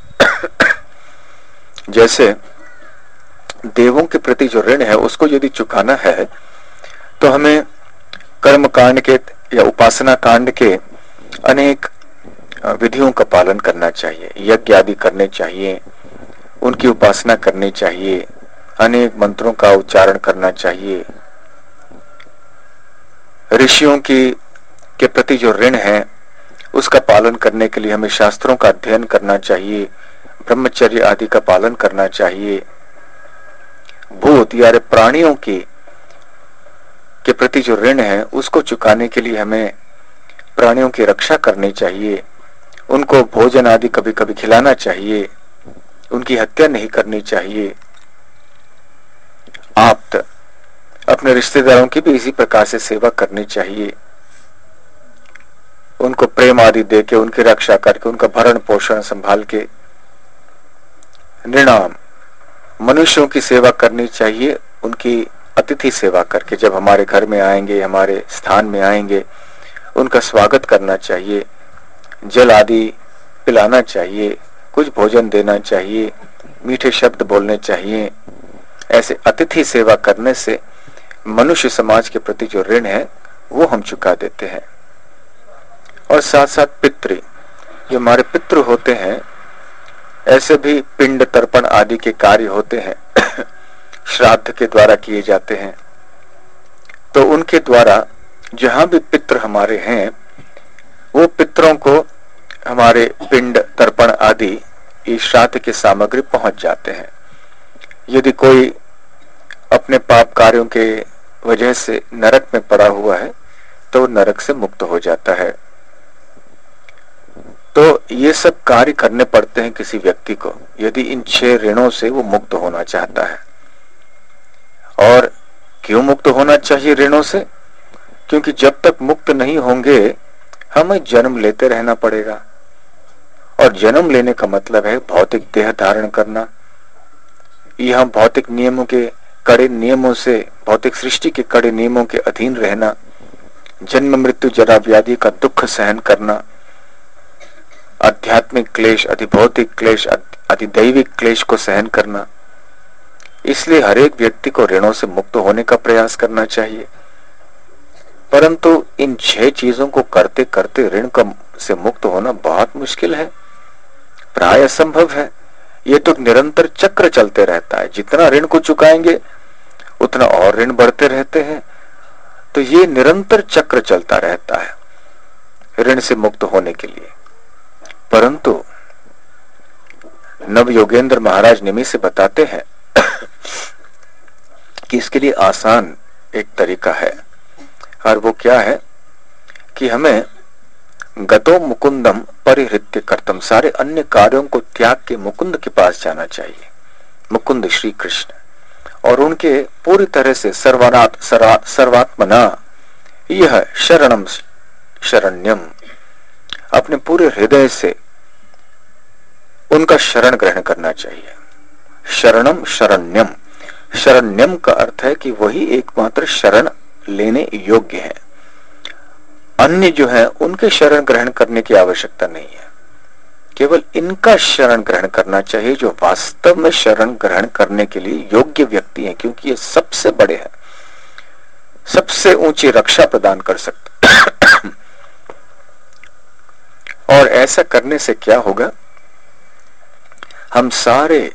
[SPEAKER 1] जैसे देवों के प्रति जो ऋण है उसको यदि चुकाना है तो हमें कर्म कांड के या उपासना कांड के अनेक विधियों का पालन करना चाहिए, यज्ञ आदि करने चाहिए, उनकी उपासना करनी चाहिए, अनेक मंत्रों का उच्चारण करना चाहिए। ऋषियों की के प्रति जो ऋण है उसका पालन करने के लिए हमें शास्त्रों का अध्ययन करना चाहिए, ब्रह्मचर्य आदि का पालन करना चाहिए। भूत यार प्राणियों की के प्रति जो ऋण है उसको चुकाने के लिए हमें प्राणियों की रक्षा करनी चाहिए, उनको भोजन आदि कभी कभी खिलाना चाहिए, उनकी हत्या नहीं करनी चाहिए। आप्त, अपने रिश्तेदारों की भी इसी प्रकार से सेवा करनी चाहिए, उनको प्रेम आदि देके, उनकी रक्षा करके, उनका भरण पोषण संभाल के। नृणाम, मनुष्यों की सेवा करनी चाहिए, उनकी अतिथि सेवा करके, जब हमारे घर में आएंगे, हमारे स्थान में आएंगे, उनका स्वागत करना चाहिए, जल आदि पिलाना चाहिए, कुछ भोजन देना चाहिए, मीठे शब्द बोलने चाहिए। ऐसे अतिथि सेवा करने से मनुष्य समाज के प्रति जो ऋण है वो हम चुका देते हैं। और साथ साथ पितृ, जो हमारे पितृ होते हैं, ऐसे भी पिंड तर्पण आदि के कार्य होते हैं, श्राद्ध के द्वारा किए जाते हैं। तो उनके द्वारा जहां भी पितृ हमारे हैं वो पितरों को हमारे पिंड तर्पण आदि ये श्राद्ध की सामग्री पहुंच जाते हैं। यदि कोई अपने पाप कार्यों के वजह से नरक में पड़ा हुआ है तो नरक से मुक्त हो जाता है। तो ये सब कार्य करने पड़ते हैं किसी व्यक्ति को यदि इन छह ऋणों से वो मुक्त होना चाहता है। और क्यों मुक्त होना चाहिए ऋणों से? क्योंकि जब तक मुक्त नहीं होंगे हमें जन्म लेते रहना पड़ेगा, और जन्म लेने का मतलब है भौतिक देह धारण करना। यह भौतिक नियमों के कड़े नियमों से, भौतिक सृष्टि के कड़े नियमों के अधीन रहना, जन्म मृत्यु जरा व्याधि का दुख सहन करना, आध्यात्मिक क्लेश, अधिभौतिक क्लेश, अधिदैविक क्लेश को सहन करना। इसलिए हर एक व्यक्ति को ऋणों से मुक्त होने का प्रयास करना चाहिए। परंतु इन छह चीजों को करते करते ऋण का से मुक्त होना बहुत मुश्किल है, प्राय असंभव है। ये तो निरंतर चक्र चलते रहता है, जितना ऋण को चुकाएंगे उतना और ऋण बढ़ते रहते हैं। तो ये निरंतर चक्र चलता रहता है ऋण से मुक्त होने के लिए। परंतु नव योगेंद्र महाराज निमि से बताते हैं कि इसके लिए आसान एक तरीका है, और वो क्या है कि हमें गतो मुकुंदम परिहृत्य कर्तम, सारे अन्य कार्यों को त्याग के मुकुंद के पास जाना चाहिए, मुकुंद श्री कृष्ण, और उनके पूरी तरह से सर्वनाथ सर्वात्मना यह शरणम शरण्यम, अपने पूरे हृदय से उनका शरण ग्रहण करना चाहिए। शरणम शरण्यम। शरण्यम का अर्थ है कि वही एकमात्र शरण लेने योग्य है, अन्य जो है उनके शरण ग्रहण करने की आवश्यकता नहीं है, केवल इनका शरण ग्रहण करना चाहिए जो वास्तव में शरण ग्रहण करने के लिए योग्य व्यक्ति हैं, क्योंकि ये सबसे बड़े हैं, सबसे ऊंची रक्षा प्रदान कर सकते। और ऐसा करने से क्या होगा, हम सारे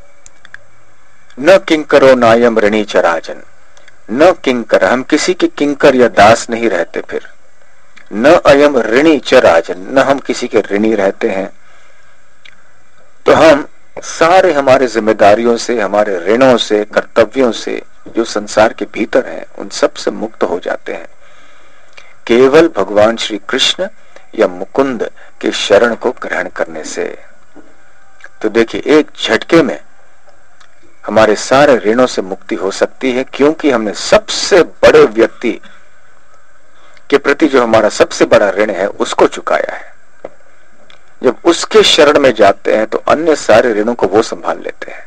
[SPEAKER 1] न किंकरो नायम ऋणी चराजन, न किंकर, हम किसी के किंकर या दास नहीं रहते, फिर न अयम ऋणी चराजन, न हम किसी के ऋणी रहते हैं। तो हम सारे हमारे जिम्मेदारियों से, हमारे ऋणों से, कर्तव्यों से जो संसार के भीतर हैं, उन सब से मुक्त हो जाते हैं केवल भगवान श्री कृष्ण या मुकुंद के शरण को ग्रहण करने से। तो देखिए, एक झटके में हमारे सारे ऋणों से मुक्ति हो सकती है, क्योंकि हमने सबसे बड़े व्यक्ति के प्रति जो हमारा सबसे बड़ा ऋण है उसको चुकाया है। जब उसके शरण में जाते हैं तो अन्य सारे ऋणों को वो संभाल लेते हैं।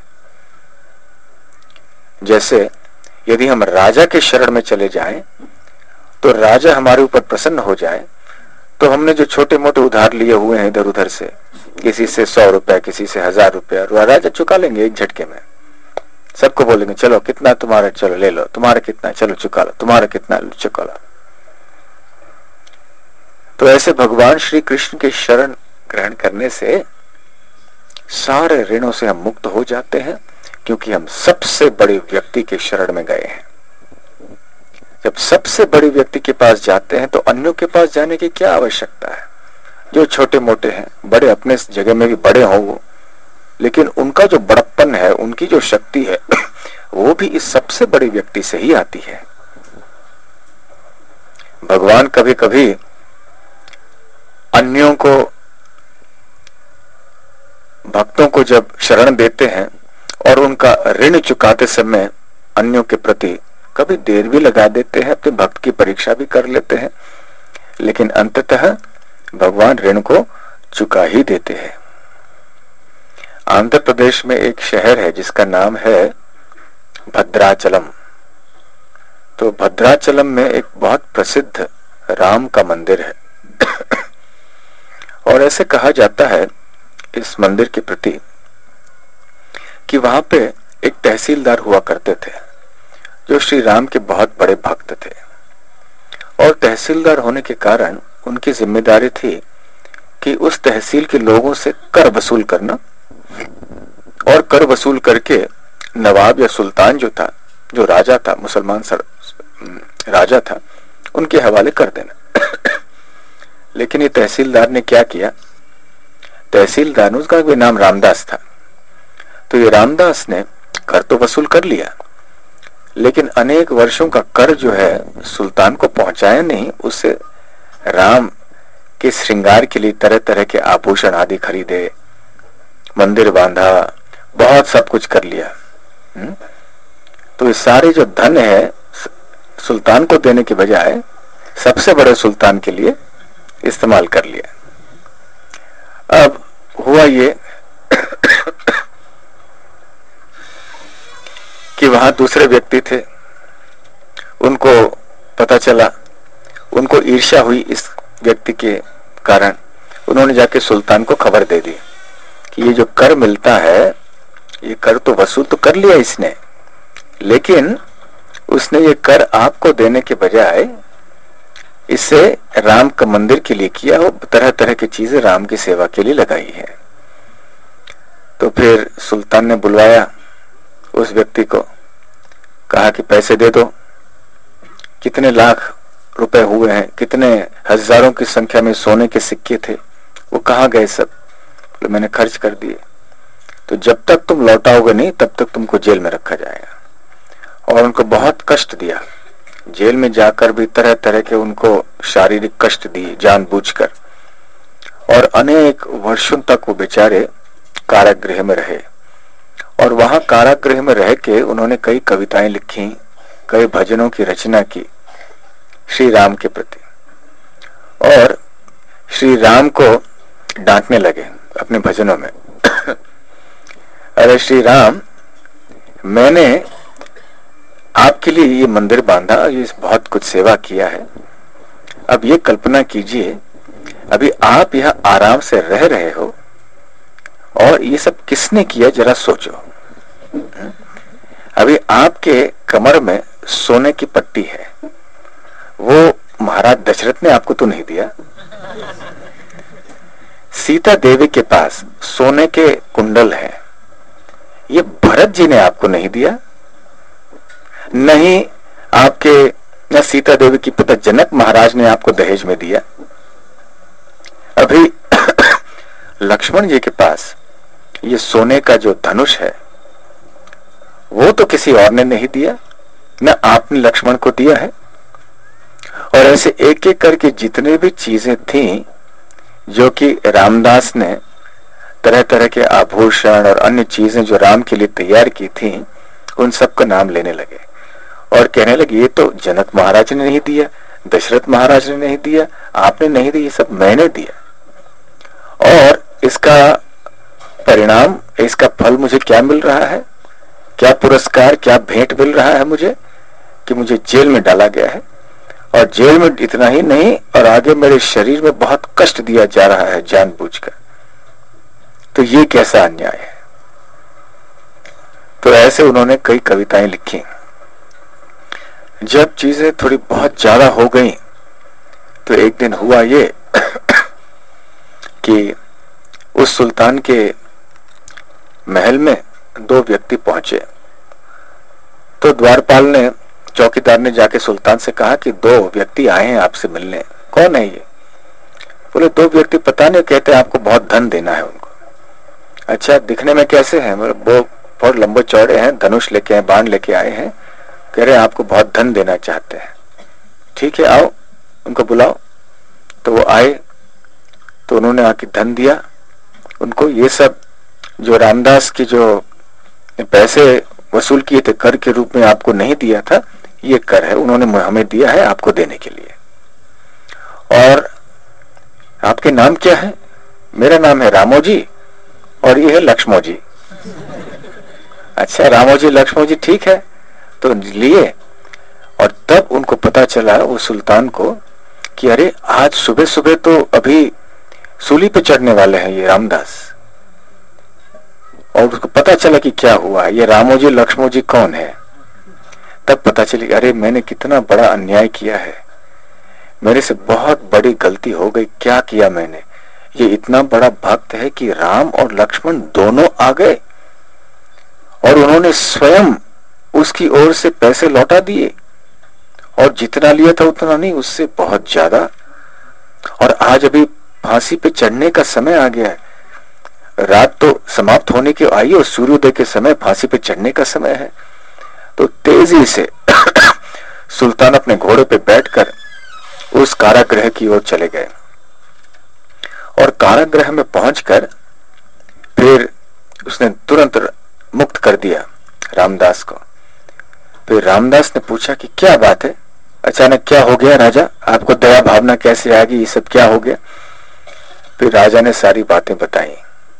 [SPEAKER 1] जैसे यदि हम राजा के शरण में चले जाएं तो राजा हमारे ऊपर प्रसन्न हो जाए, तो हमने जो छोटे मोटे उधार लिए हुए हैं इधर उधर से, किसी से सौ रुपया, किसी से हजार रुपया, राजा चुका लेंगे एक झटके में। सबको बोलेंगे चलो कितना तुम्हारा, चलो ले लो, तुम्हारा कितना, चलो चुका लो, तुम्हारा कितना, चुका लो। तो ऐसे भगवान श्री कृष्ण के शरण ग्रहण करने से सारे ऋणों से हम मुक्त हो जाते हैं, क्योंकि हम सबसे बड़े व्यक्ति के शरण में गए हैं। जब सबसे बड़े व्यक्ति के पास जाते हैं तो अन्यों के पास जाने की क्या आवश्यकता है। जो छोटे मोटे हैं, बड़े अपने जगह में भी बड़े हों वो, लेकिन उनका जो बड़प्पन है, उनकी जो शक्ति है वो भी इस सबसे बड़े व्यक्ति से ही आती है। भगवान कभी कभी अन्यों को, भक्तों को जब शरण देते हैं और उनका ऋण चुकाते समय अन्यों के प्रति कभी देर भी लगा देते हैं, अपने भक्त की परीक्षा भी कर लेते हैं, लेकिन अंततः भगवान ऋण को चुका ही देते हैं। आंध्र प्रदेश में एक शहर है जिसका नाम है भद्राचलम। तो भद्राचलम में एक बहुत प्रसिद्ध राम का मंदिर है और ऐसे कहा जाता है इस मंदिर के प्रति कि वहां पे एक तहसीलदार हुआ करते थे जो श्री राम के बहुत बड़े भक्त थे, और तहसीलदार होने के कारण उनकी जिम्मेदारी थी कि उस तहसील के लोगों से कर वसूल करना, और कर वसूल करके नवाब या सुल्तान जो था, जो राजा था, मुसलमान सर, राजा था, उनके हवाले कर देना। लेकिन ये तहसीलदार ने क्या किया, तहसीलदार ने, उसका भी नाम रामदास था, तो ये रामदास ने कर तो वसूल कर लिया, लेकिन अनेक वर्षों का कर जो है सुल्तान को पहुंचाया नहीं। उससे राम के श्रृंगार के लिए तरह तरह के आभूषण आदि खरीदे, मंदिर बांधा, बहुत सब कुछ कर लिया। हुँ? तो ये सारे जो धन है सुल्तान को देने के बजाय सबसे बड़े सुल्तान के लिए इस्तेमाल कर लिया। अब हुआ ये कि वहां दूसरे व्यक्ति थे, उनको पता चला, उनको ईर्ष्या हुई इस व्यक्ति के कारण। उन्होंने जाके सुल्तान को खबर दे दी कि ये जो कर मिलता है, ये कर तो वसूल तो कर लिया इसने, लेकिन उसने ये कर आपको देने के बजाय इसे राम का मंदिर के लिए किया हो, तरह तरह की चीजें राम की सेवा के लिए लगाई है। तो फिर सुल्तान ने बुलवाया उस व्यक्ति को, कहा कि पैसे दे दो। कितने लाख रुपए हुए हैं, कितने हजारों की संख्या में सोने के सिक्के थे, वो कहाँ गए सब? तो मैंने खर्च कर दिए। तो जब तक तुम लौटाओगे नहीं तब तक तुमको जेल में रखा जाएगा। और उनको बहुत कष्ट दिया, जेल में जाकर भी तरह तरह के उनको शारीरिक कष्ट दिए जानबूझकर, और अनेक वर्षों तक वो बेचारे कारागृह में रहे। और वहां कारागृह में रह के उन्होंने कई कविताएं लिखी, कई भजनों की रचना की श्री राम के प्रति, और श्री राम को डांटने लगे अपने भजनों में। अरे श्री राम, मैंने आपके लिए ये मंदिर बांधा, ये बहुत कुछ सेवा किया है। अब ये कल्पना कीजिए, अभी आप यहाँ आराम से रह रहे हो और ये सब किसने किया, जरा सोचो। अभी आपके कमर में सोने की पट्टी है, वो महाराज दशरथ ने आपको तो नहीं दिया। सीता देवी के पास सोने के कुंडल हैं, ये भरत जी ने आपको नहीं दिया। नहीं आपके न सीता देवी की पिता जनक महाराज ने आपको दहेज में दिया। अभी लक्ष्मण जी के पास ये सोने का जो धनुष है वो तो किसी और ने नहीं दिया, न आपने लक्ष्मण को दिया है। और ऐसे एक एक करके जितने भी चीजें थीं जो कि रामदास ने तरह तरह के आभूषण और अन्य चीजें जो राम के लिए तैयार की थीं, उन सब का नाम लेने लगे और कहने लगे ये तो जनक महाराज ने नहीं दिया, दशरथ महाराज ने नहीं दिया, आपने नहीं दिया, ये सब मैंने दिया। और इसका परिणाम, इसका फल मुझे क्या मिल रहा है, क्या पुरस्कार, क्या भेंट मिल रहा है मुझे, कि मुझे जेल में डाला गया है। और जेल में इतना ही नहीं, और आगे मेरे शरीर में बहुत कष्ट दिया जा रहा है जानबूझकर। तो ये कैसा अन्याय है। तो ऐसे उन्होंने कई कविताएं लिखी। जब चीजें थोड़ी बहुत ज्यादा हो गई तो एक दिन हुआ ये कि उस सुल्तान के महल में दो व्यक्ति पहुंचे। तो द्वारपाल ने, चौकीदार ने जाके सुल्तान से कहा कि दो व्यक्ति आए हैं आपसे मिलने। कौन है ये? बोले दो व्यक्ति पता नहीं, कहते आपको बहुत धन देना है उनको। अच्छा, दिखने में कैसे हैं? वो बहुत लंबे चौड़े हैं, धनुष लेके हैं, बाण लेके आए हैं, कह रहे आपको बहुत धन देना चाहते हैं। ठीक है, आओ उनको बुलाओ। तो वो आए, तो उन्होंने आके धन दिया उनको। ये सब जो रामदास की जो पैसे वसूल किए थे कर के रूप में आपको नहीं दिया था, ये कर है, उन्होंने हमें दिया है आपको देने के लिए। और आपके नाम क्या है? मेरा नाम है रामोजी और ये है लक्ष्मोजी। अच्छा, रामोजी लक्ष्मोजी, ठीक है। तो लिए, और तब उनको पता चला वो सुल्तान को कि अरे आज सुबह सुबह तो अभी सूली पे चढ़ने वाले हैं ये रामदास। और उसको पता चला कि क्या हुआ, ये रामोजी लक्ष्मोजी कौन है। तब पता चली, अरे मैंने कितना बड़ा अन्याय किया है, मेरे से बहुत बड़ी गलती हो गई। क्या किया मैंने? ये इतना बड़ा भक्त है कि राम और लक्ष्मण दोनों आ गए और उन्होंने स्वयं उसकी ओर से पैसे लौटा दिए, और जितना लिया था उतना नहीं, उससे बहुत ज्यादा। और आज अभी फांसी पे चढ़ने का समय आ गया है, रात तो समाप्त होने की आई और सूर्योदय के समय फांसी पे चढ़ने का समय है। तो तेजी से सुल्तान अपने घोड़े पे बैठकर उस कारागृह की ओर चले गए। और कारागृह में पहुंचकर फिर उसने तुरंत मुक्त कर दिया रामदास को। फिर रामदास ने पूछा कि क्या बात है, अचानक क्या हो गया राजा, आपको दया भावना कैसे आ गई, ये सब क्या हो गया? फिर राजा ने सारी बातें बताई।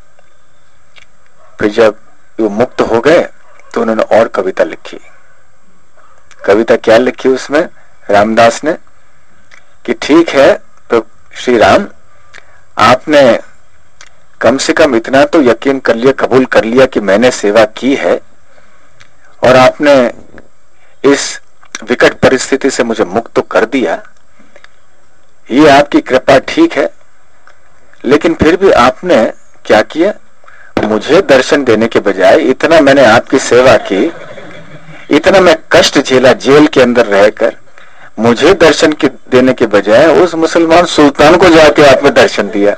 [SPEAKER 1] फिर जब वो मुक्त हो गए तो उन्होंने और कविता लिखी। कविता क्या लिखी उसमें रामदास ने कि ठीक है तो श्री राम, आपने कम से कम इतना तो यकीन कर लिया, कबूल कर लिया कि मैंने सेवा की है और आपने इस विकट परिस्थिति से मुझे मुक्त तो कर दिया, ये आपकी कृपा ठीक है। लेकिन फिर भी आपने क्या किया, मुझे दर्शन देने के बजाय इतना मैंने आपकी सेवा की, इतना मैं कष्ट झेला जेल के अंदर रहकर, मुझे दर्शन के देने के बजाय उस मुसलमान सुल्तान को जाके आपने दर्शन दिया।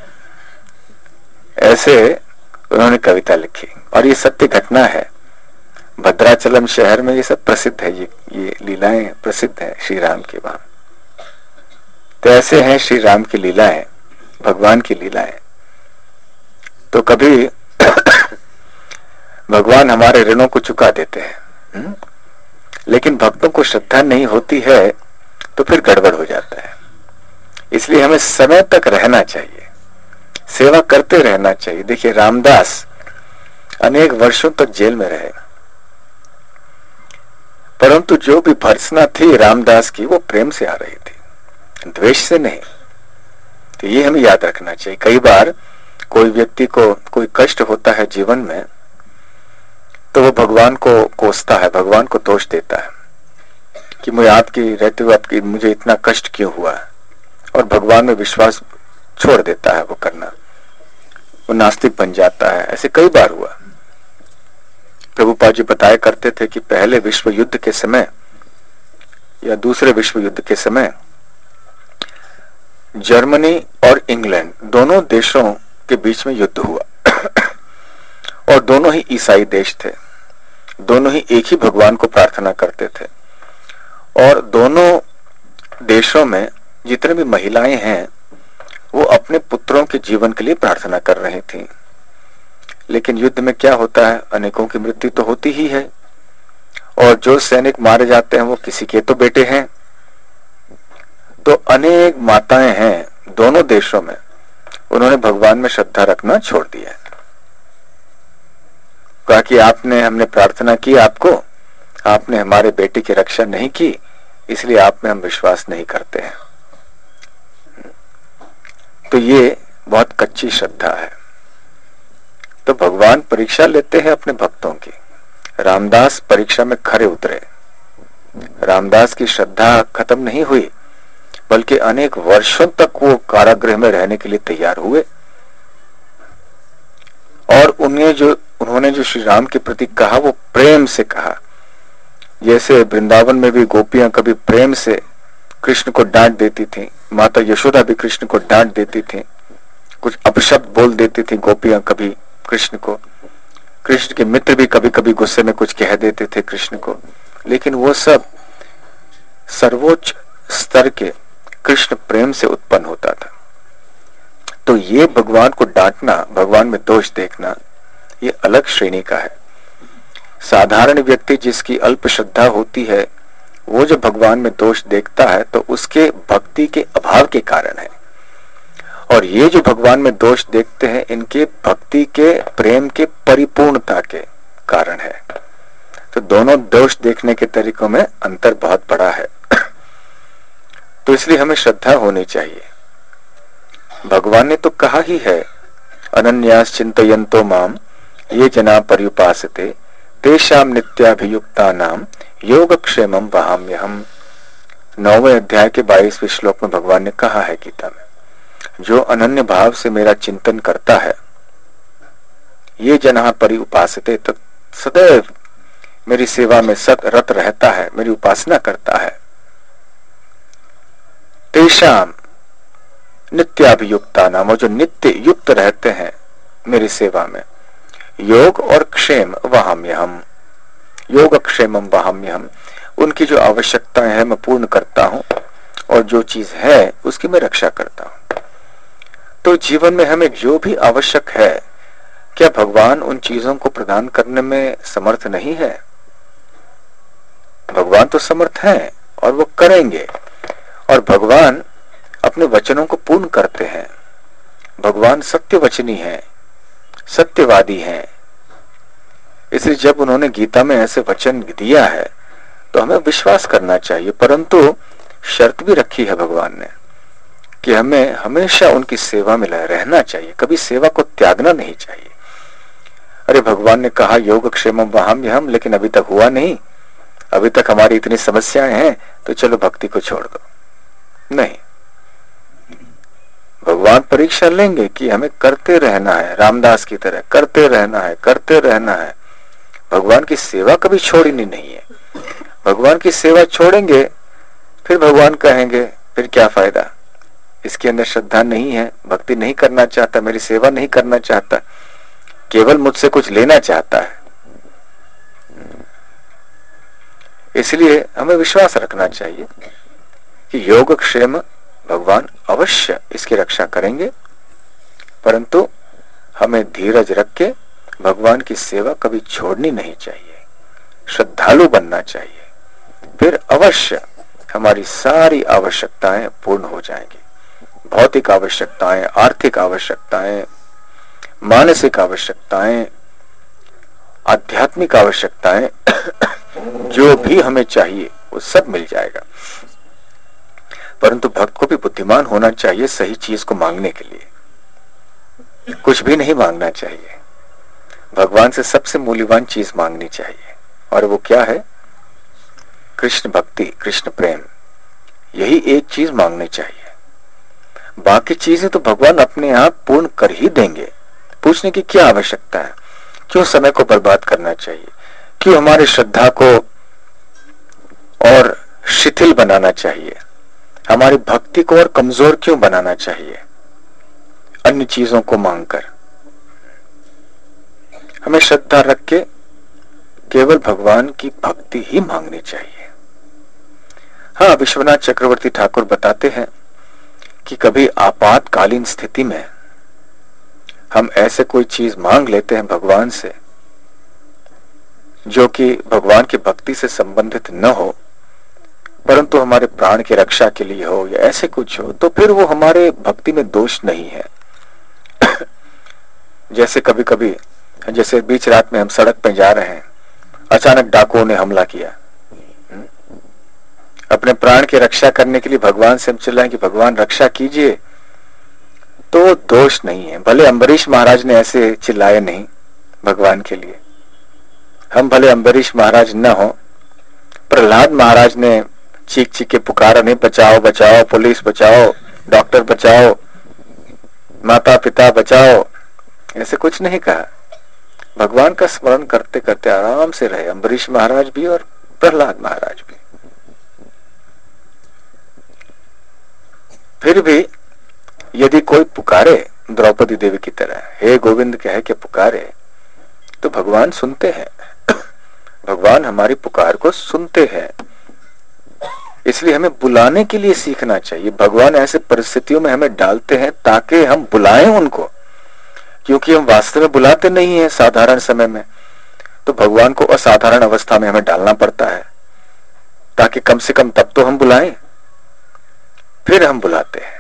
[SPEAKER 1] ऐसे उन्होंने कविता लिखी और ये सत्य घटना है। भद्राचलम शहर में ये सब प्रसिद्ध है, ये ये लीलाएं प्रसिद्ध है श्री राम के वहां। तो ऐसे हैं श्री राम की लीलाएं, भगवान की लीलाएं। तो कभी भगवान हमारे ऋणों को चुका देते हैं, हुँ? लेकिन भक्तों को श्रद्धा नहीं होती है तो फिर गड़बड़ हो जाता है। इसलिए हमें समय तक रहना चाहिए, सेवा करते रहना चाहिए। देखिए रामदास अनेक वर्षों तक जेल में रहे, परंतु जो भी भर्त्सना थी रामदास की वो प्रेम से आ रही थी, द्वेष से नहीं। तो ये हमें याद रखना चाहिए। कई बार कोई व्यक्ति को कोई कष्ट होता है जीवन में, तो वो भगवान को कोसता है, भगवान को दोष देता है कि मुझे आपकी रहते हुए आपकी मुझे इतना कष्ट क्यों हुआ, और भगवान में विश्वास छोड़ देता है, वो करना, वो नास्तिक बन जाता है। ऐसे कई बार हुआ। प्रभुपाद जी बताया करते थे कि पहले विश्व युद्ध के समय या दूसरे विश्व युद्ध के समय जर्मनी और इंग्लैंड दोनों देशों के बीच में युद्ध हुआ और दोनों ही ईसाई देश थे, दोनों ही एक ही भगवान को प्रार्थना करते थे, और दोनों देशों में जितने भी महिलाएं हैं वो अपने पुत्रों के जीवन के लिए प्रार्थना कर रही थीं। लेकिन युद्ध में क्या होता है, अनेकों की मृत्यु तो होती ही है, और जो सैनिक मारे जाते हैं वो किसी के तो बेटे हैं। तो अनेक माताएं हैं दोनों देशों में, उन्होंने भगवान में श्रद्धा रखना छोड़ दिया। कहा कि आपने हमने प्रार्थना की आपको, आपने हमारे बेटे की रक्षा नहीं की, इसलिए आप में हम विश्वास नहीं करते हैं। तो ये बहुत कच्ची श्रद्धा है। तो भगवान परीक्षा लेते हैं अपने भक्तों की। रामदास परीक्षा में खरे उतरे। रामदास की श्रद्धा खत्म नहीं हुई, बल्कि अनेक वर्षों तक वो कारागृह में रहने के लिए तैयार हुए, और उन्हें जो उन्होंने जो श्री राम के प्रति कहा वो प्रेम से कहा। जैसे वृंदावन में भी गोपियां कभी प्रेम से कृष्ण को डांट देती थी, माता यशोदा भी कृष्ण को डांट देती थी, कुछ अपशब्द बोल देती थी गोपियां कभी कृष्ण को, कृष्ण के मित्र भी कभी कभी गुस्से में कुछ कह देते थे कृष्ण को, लेकिन वो सब सर्वोच्च स्तर के कृष्ण प्रेम से उत्पन्न होता था। तो ये भगवान को डांटना, भगवान में दोष देखना, ये अलग श्रेणी का है। साधारण व्यक्ति जिसकी अल्प श्रद्धा होती है, वो जो भगवान में दोष देखता है तो उसके भक्ति के अभाव के कारण है, और ये जो भगवान में दोष देखते हैं इनके भक्ति के प्रेम के परिपूर्णता के कारण है। तो दोनों दोष देखने के तरीकों में अंतर बहुत बड़ा है। तो इसलिए हमें श्रद्धा होनी चाहिए। भगवान ने तो कहा ही है, अनन्यास चिंतयन्तो माम ये जना पर्युपासते तेषाम नित्याभियुक्तानाम योगक्षेमं वहाम्यहम्। नौवें अध्याय के बाईसवें श्लोक में भगवान ने कहा है गीता में, जो अनन्य भाव से मेरा चिंतन करता है, ये जना पर्युपासते, तो सदैव मेरी सेवा में सत रत रहता है, मेरी उपासना करता है, तेषाम नित्याभियुक्ता नाम, जो नित्य युक्त रहते हैं मेरी सेवा में, योग और क्षेम वहाम्यहम्, योग क्षेमम वहाम्यहम्, उनकी जो आवश्यकताएं हैं मैं पूर्ण करता हूं, और जो चीज है उसकी मैं रक्षा करता हूं। तो जीवन में हमें जो भी आवश्यक है, क्या भगवान उन चीजों को प्रदान करने में समर्थ नहीं है? भगवान तो समर्थ हैं और वो करेंगे, और भगवान अपने वचनों को पूर्ण करते हैं। भगवान सत्य वचनी है, सत्यवादी हैं। इसलिए जब उन्होंने गीता में ऐसे वचन दिया है तो हमें विश्वास करना चाहिए, परंतु शर्त भी रखी है भगवान ने कि हमें हमेशा उनकी सेवा में रहना चाहिए, कभी सेवा को त्यागना नहीं चाहिए। अरे भगवान ने कहा योग क्षेमम वहाम्यहम्, लेकिन अभी तक हुआ नहीं, अभी तक हमारी इतनी समस्याएं हैं, तो चलो भक्ति को छोड़ दो। नहीं, भगवान परीक्षा लेंगे कि हमें करते रहना है, रामदास की तरह करते रहना है, करते रहना है। भगवान की सेवा कभी छोड़नी नहीं है। भगवान की सेवा छोड़ेंगे फिर भगवान कहेंगे फिर क्या फायदा, इसके अंदर श्रद्धा नहीं है, भक्ति नहीं करना चाहता, मेरी सेवा नहीं करना चाहता, केवल मुझसे कुछ लेना चाहता है। इसलिए हमें विश्वास रखना चाहिए कि योग क्षेम भगवान अवश्य इसकी रक्षा करेंगे, परंतु हमें धीरज रख के भगवान की सेवा कभी छोड़नी नहीं चाहिए, श्रद्धालु बनना चाहिए, फिर अवश्य हमारी सारी आवश्यकताएं पूर्ण हो जाएंगी। भौतिक आवश्यकताएं, आर्थिक आवश्यकताएं, मानसिक आवश्यकताएं, आध्यात्मिक आवश्यकताएं जो भी हमें चाहिए वो सब मिल जाएगा। परंतु भक्त को भी बुद्धिमान होना चाहिए सही चीज को मांगने के लिए। कुछ भी नहीं मांगना चाहिए, भगवान से सबसे मूल्यवान चीज मांगनी चाहिए। और वो क्या है? कृष्ण भक्ति, कृष्ण प्रेम। यही एक चीज मांगनी चाहिए। बाकी चीजें तो भगवान अपने आप पूर्ण कर ही देंगे। पूछने की क्या आवश्यकता है? क्यों समय को बर्बाद करना चाहिए? क्यों हमारी श्रद्धा को और शिथिल बनाना चाहिए? हमारी भक्ति को और कमजोर क्यों बनाना चाहिए अन्य चीजों को मांगकर? हमें श्रद्धा रख के केवल भगवान की भक्ति ही मांगनी चाहिए। हाँ, विश्वनाथ चक्रवर्ती ठाकुर बताते हैं कि कभी आपातकालीन स्थिति में हम ऐसे कोई चीज मांग लेते हैं भगवान से जो कि भगवान की भक्ति से संबंधित न हो, परंतु हमारे प्राण की रक्षा के लिए हो या ऐसे कुछ हो, तो फिर वो हमारे भक्ति में दोष नहीं है। जैसे कभी कभी, जैसे बीच रात में हम सड़क पे जा रहे हैं, अचानक डाकुओं ने हमला किया। अपने प्राण की रक्षा करने के लिए भगवान से हम चिल्लाएं कि भगवान रक्षा कीजिए, तो दोष नहीं है। भले अम्बरीश महाराज ने ऐसे चिल्लाए नहीं भगवान के लिए, हम भले अम्बरीश महाराज न हो, प्रहलाद महाराज ने चीख चीख के पुकारा नहीं, बचाओ बचाओ, पुलिस बचाओ, डॉक्टर बचाओ, माता पिता बचाओ, ऐसे कुछ नहीं कहा। भगवान का स्मरण करते करते आराम से रहे अम्बरीश महाराज भी और प्रहलाद महाराज भी। फिर भी यदि कोई पुकारे द्रौपदी देवी की तरह, हे गोविंद कह के पुकारे, तो भगवान सुनते हैं। भगवान हमारी पुकार को सुनते हैं। इसलिए हमें बुलाने के लिए सीखना चाहिए। भगवान ऐसे परिस्थितियों में हमें डालते हैं ताकि हम बुलाएं उनको, क्योंकि हम वास्तव में बुलाते नहीं हैं साधारण समय में। तो भगवान को असाधारण अवस्था में हमें डालना पड़ता है ताकि कम से कम तब तो हम बुलाएं, फिर हम बुलाते हैं।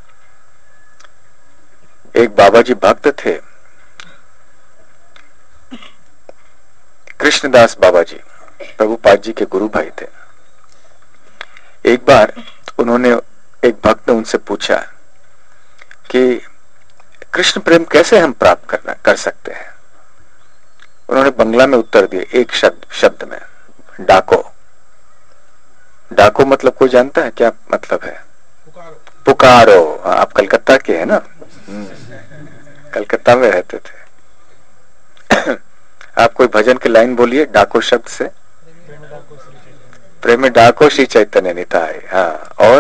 [SPEAKER 1] एक बाबा जी भक्त थे, कृष्णदास बाबा जी, प्रभुपाद जी के गुरु भाई थे। एक बार उन्होंने, एक भक्त ने उनसे पूछा कि कृष्ण प्रेम कैसे हम प्राप्त करना कर सकते हैं। उन्होंने बंगला में उत्तर दिया एक शब्द शब्द में, डाको। डाको मतलब कोई जानता है क्या मतलब है? पुकारो, पुकारो। आप कलकत्ता के हैं ना? कलकत्ता में रहते थे। आप कोई भजन की लाइन बोलिए डाको शब्द से। प्रेम डाको श्री चैतन्य निताय। हाँ, और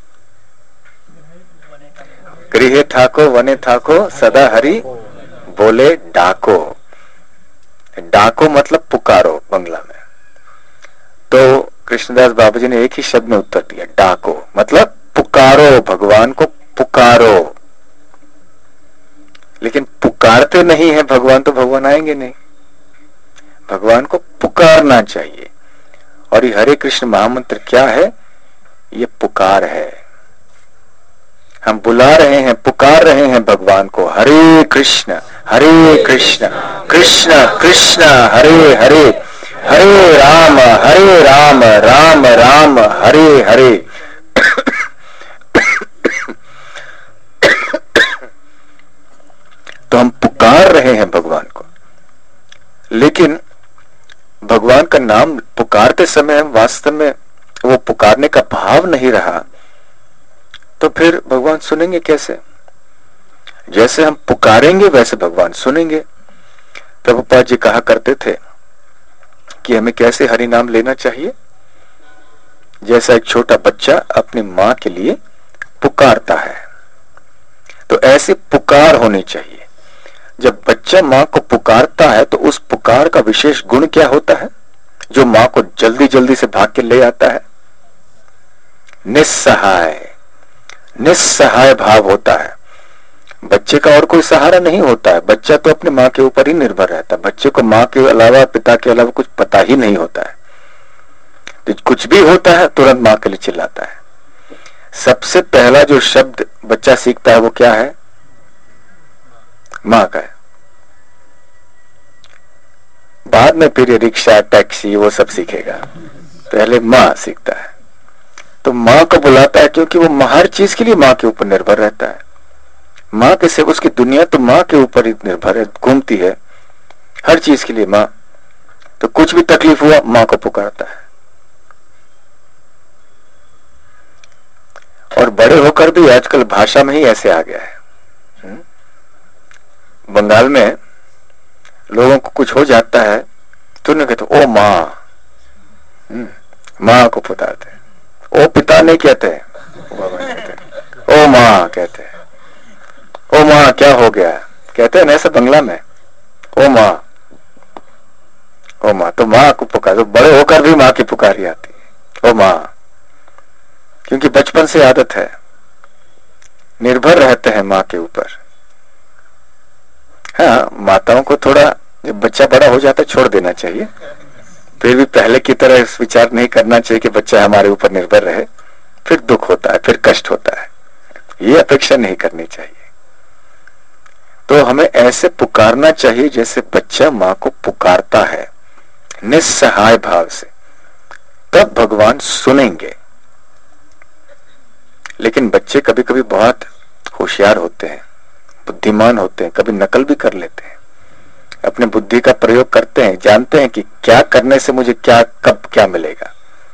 [SPEAKER 1] गृहे ठाको वने ठाको सदा हरि बोले डाको। डाको मतलब पुकारो बंगला में। तो कृष्णदास बाबा जी ने एक ही शब्द में उत्तर दिया, डाको मतलब पुकारो, भगवान को पुकारो। लेकिन पुकारते नहीं है भगवान, तो भगवान आएंगे नहीं। भगवान को पुकारना चाहिए। और ये हरे कृष्ण महामंत्र क्या है? ये पुकार है। हम बुला रहे हैं, पुकार रहे हैं भगवान को, हरे कृष्ण हरे कृष्ण कृष्ण कृष्ण हरे हरे, हरे राम हरे राम राम राम हरे हरे। तो हम पुकार रहे हैं भगवान को, लेकिन भगवान का नाम पुकारते समय हम वास्तव में वो पुकारने का भाव नहीं रहा, तो फिर भगवान सुनेंगे कैसे? जैसे हम पुकारेंगे वैसे भगवान सुनेंगे। प्रभुपाद जी कहा करते थे कि हमें कैसे हरि नाम लेना चाहिए, जैसा एक छोटा बच्चा अपनी मां के लिए पुकारता है, तो ऐसे पुकार होनी चाहिए। जब बच्चा मां को पुकारता है तो उस पुकार का विशेष गुण क्या होता है जो मां को जल्दी जल्दी से भाग के ले आता है? निस्सहाय, निस्सहाय भाव होता है। बच्चे का और कोई सहारा नहीं होता है। बच्चा तो अपने मां के ऊपर ही निर्भर रहता है। बच्चे को मां के अलावा, पिता के अलावा कुछ पता ही नहीं होता है। तो कुछ भी होता है तुरंत मां के लिए चिल्लाता है। सबसे पहला जो शब्द बच्चा सीखता है वो क्या है? मां का है। बाद में फिर रिक्शा टैक्सी वो सब सीखेगा, पहले माँ सीखता है। तो माँ को बुलाता है क्योंकि वो हर चीज के लिए माँ के ऊपर निर्भर रहता है। माँ के सिवा उसकी दुनिया तो माँ के ऊपर ही निर्भर है, घूमती है हर चीज के लिए माँ। तो कुछ भी तकलीफ हुआ माँ को पुकारता है। और बड़े होकर भी आजकल भाषा में ही ऐसे आ गया है। बंगाल में लोगों को कुछ हो जाता है तो उन्हें कहते ओ माँ, माँ को पुकारते हैं। ओ पिता नहीं कहते, ओ माँ कहते हैं। ओ माँ क्या हो गया कहते हैं ना ऐसा बंगला में, ओ माँ, ओ माँ। तो माँ को पुकार, तो बड़े होकर भी माँ की पुकारी आती है, ओ माँ, क्योंकि बचपन से आदत है, निर्भर रहते हैं माँ के ऊपर। हाँ, माताओं को थोड़ा जब बच्चा बड़ा हो जाता है छोड़ देना चाहिए, फिर भी पहले की तरह विचार नहीं करना चाहिए कि बच्चा हमारे ऊपर निर्भर रहे, फिर दुख होता है, फिर कष्ट होता है, ये अपेक्षा नहीं करनी चाहिए। तो हमें ऐसे पुकारना चाहिए जैसे बच्चा माँ को पुकारता है, निस्सहाय भाव से, तब भगवान सुनेंगे। लेकिन बच्चे कभी कभी बहुत होशियार होते हैं, बुद्धिमान होते हैं, कभी नकल भी कर लेते हैं, अपने बुद्धि का प्रयोग करते हैं, जानते हैं कि क्या करने से मुझे क्या कब क्या मिलेगा।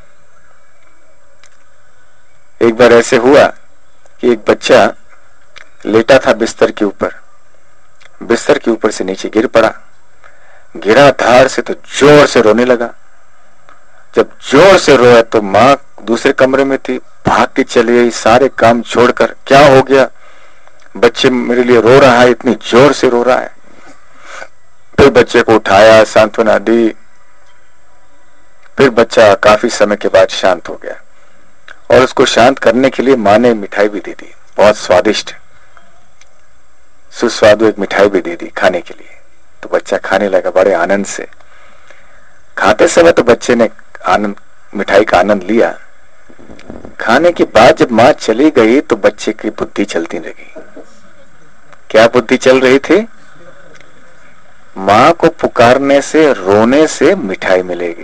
[SPEAKER 1] एक बार ऐसे हुआ कि एक बच्चा लेटा था बिस्तर के ऊपर, बिस्तर के ऊपर से नीचे गिर पड़ा, गिरा धार से तो जोर से रोने लगा। जब जोर से रोया तो माँ दूसरे कमरे में थी, भाग के चली गई सारे काम छोड़कर। क्या हो गया, बच्चे मेरे लिए रो रहा है, इतनी जोर से रो रहा है। फिर बच्चे को उठाया, सांत्वना दी, फिर बच्चा काफी समय के बाद शांत हो गया। और उसको शांत करने के लिए माँ ने मिठाई भी दी थी, बहुत स्वादिष्ट सुस्वादु एक मिठाई भी दे दी खाने के लिए। तो बच्चा खाने लगा बड़े आनंद से। खाते समय तो बच्चे ने आनंद मिठाई का आनंद लिया। खाने के बाद जब माँ चली गई तो बच्चे की बुद्धि चलती लगी। क्या बुद्धि चल रही थी? माँ को पुकारने से, रोने से मिठाई मिलेगी।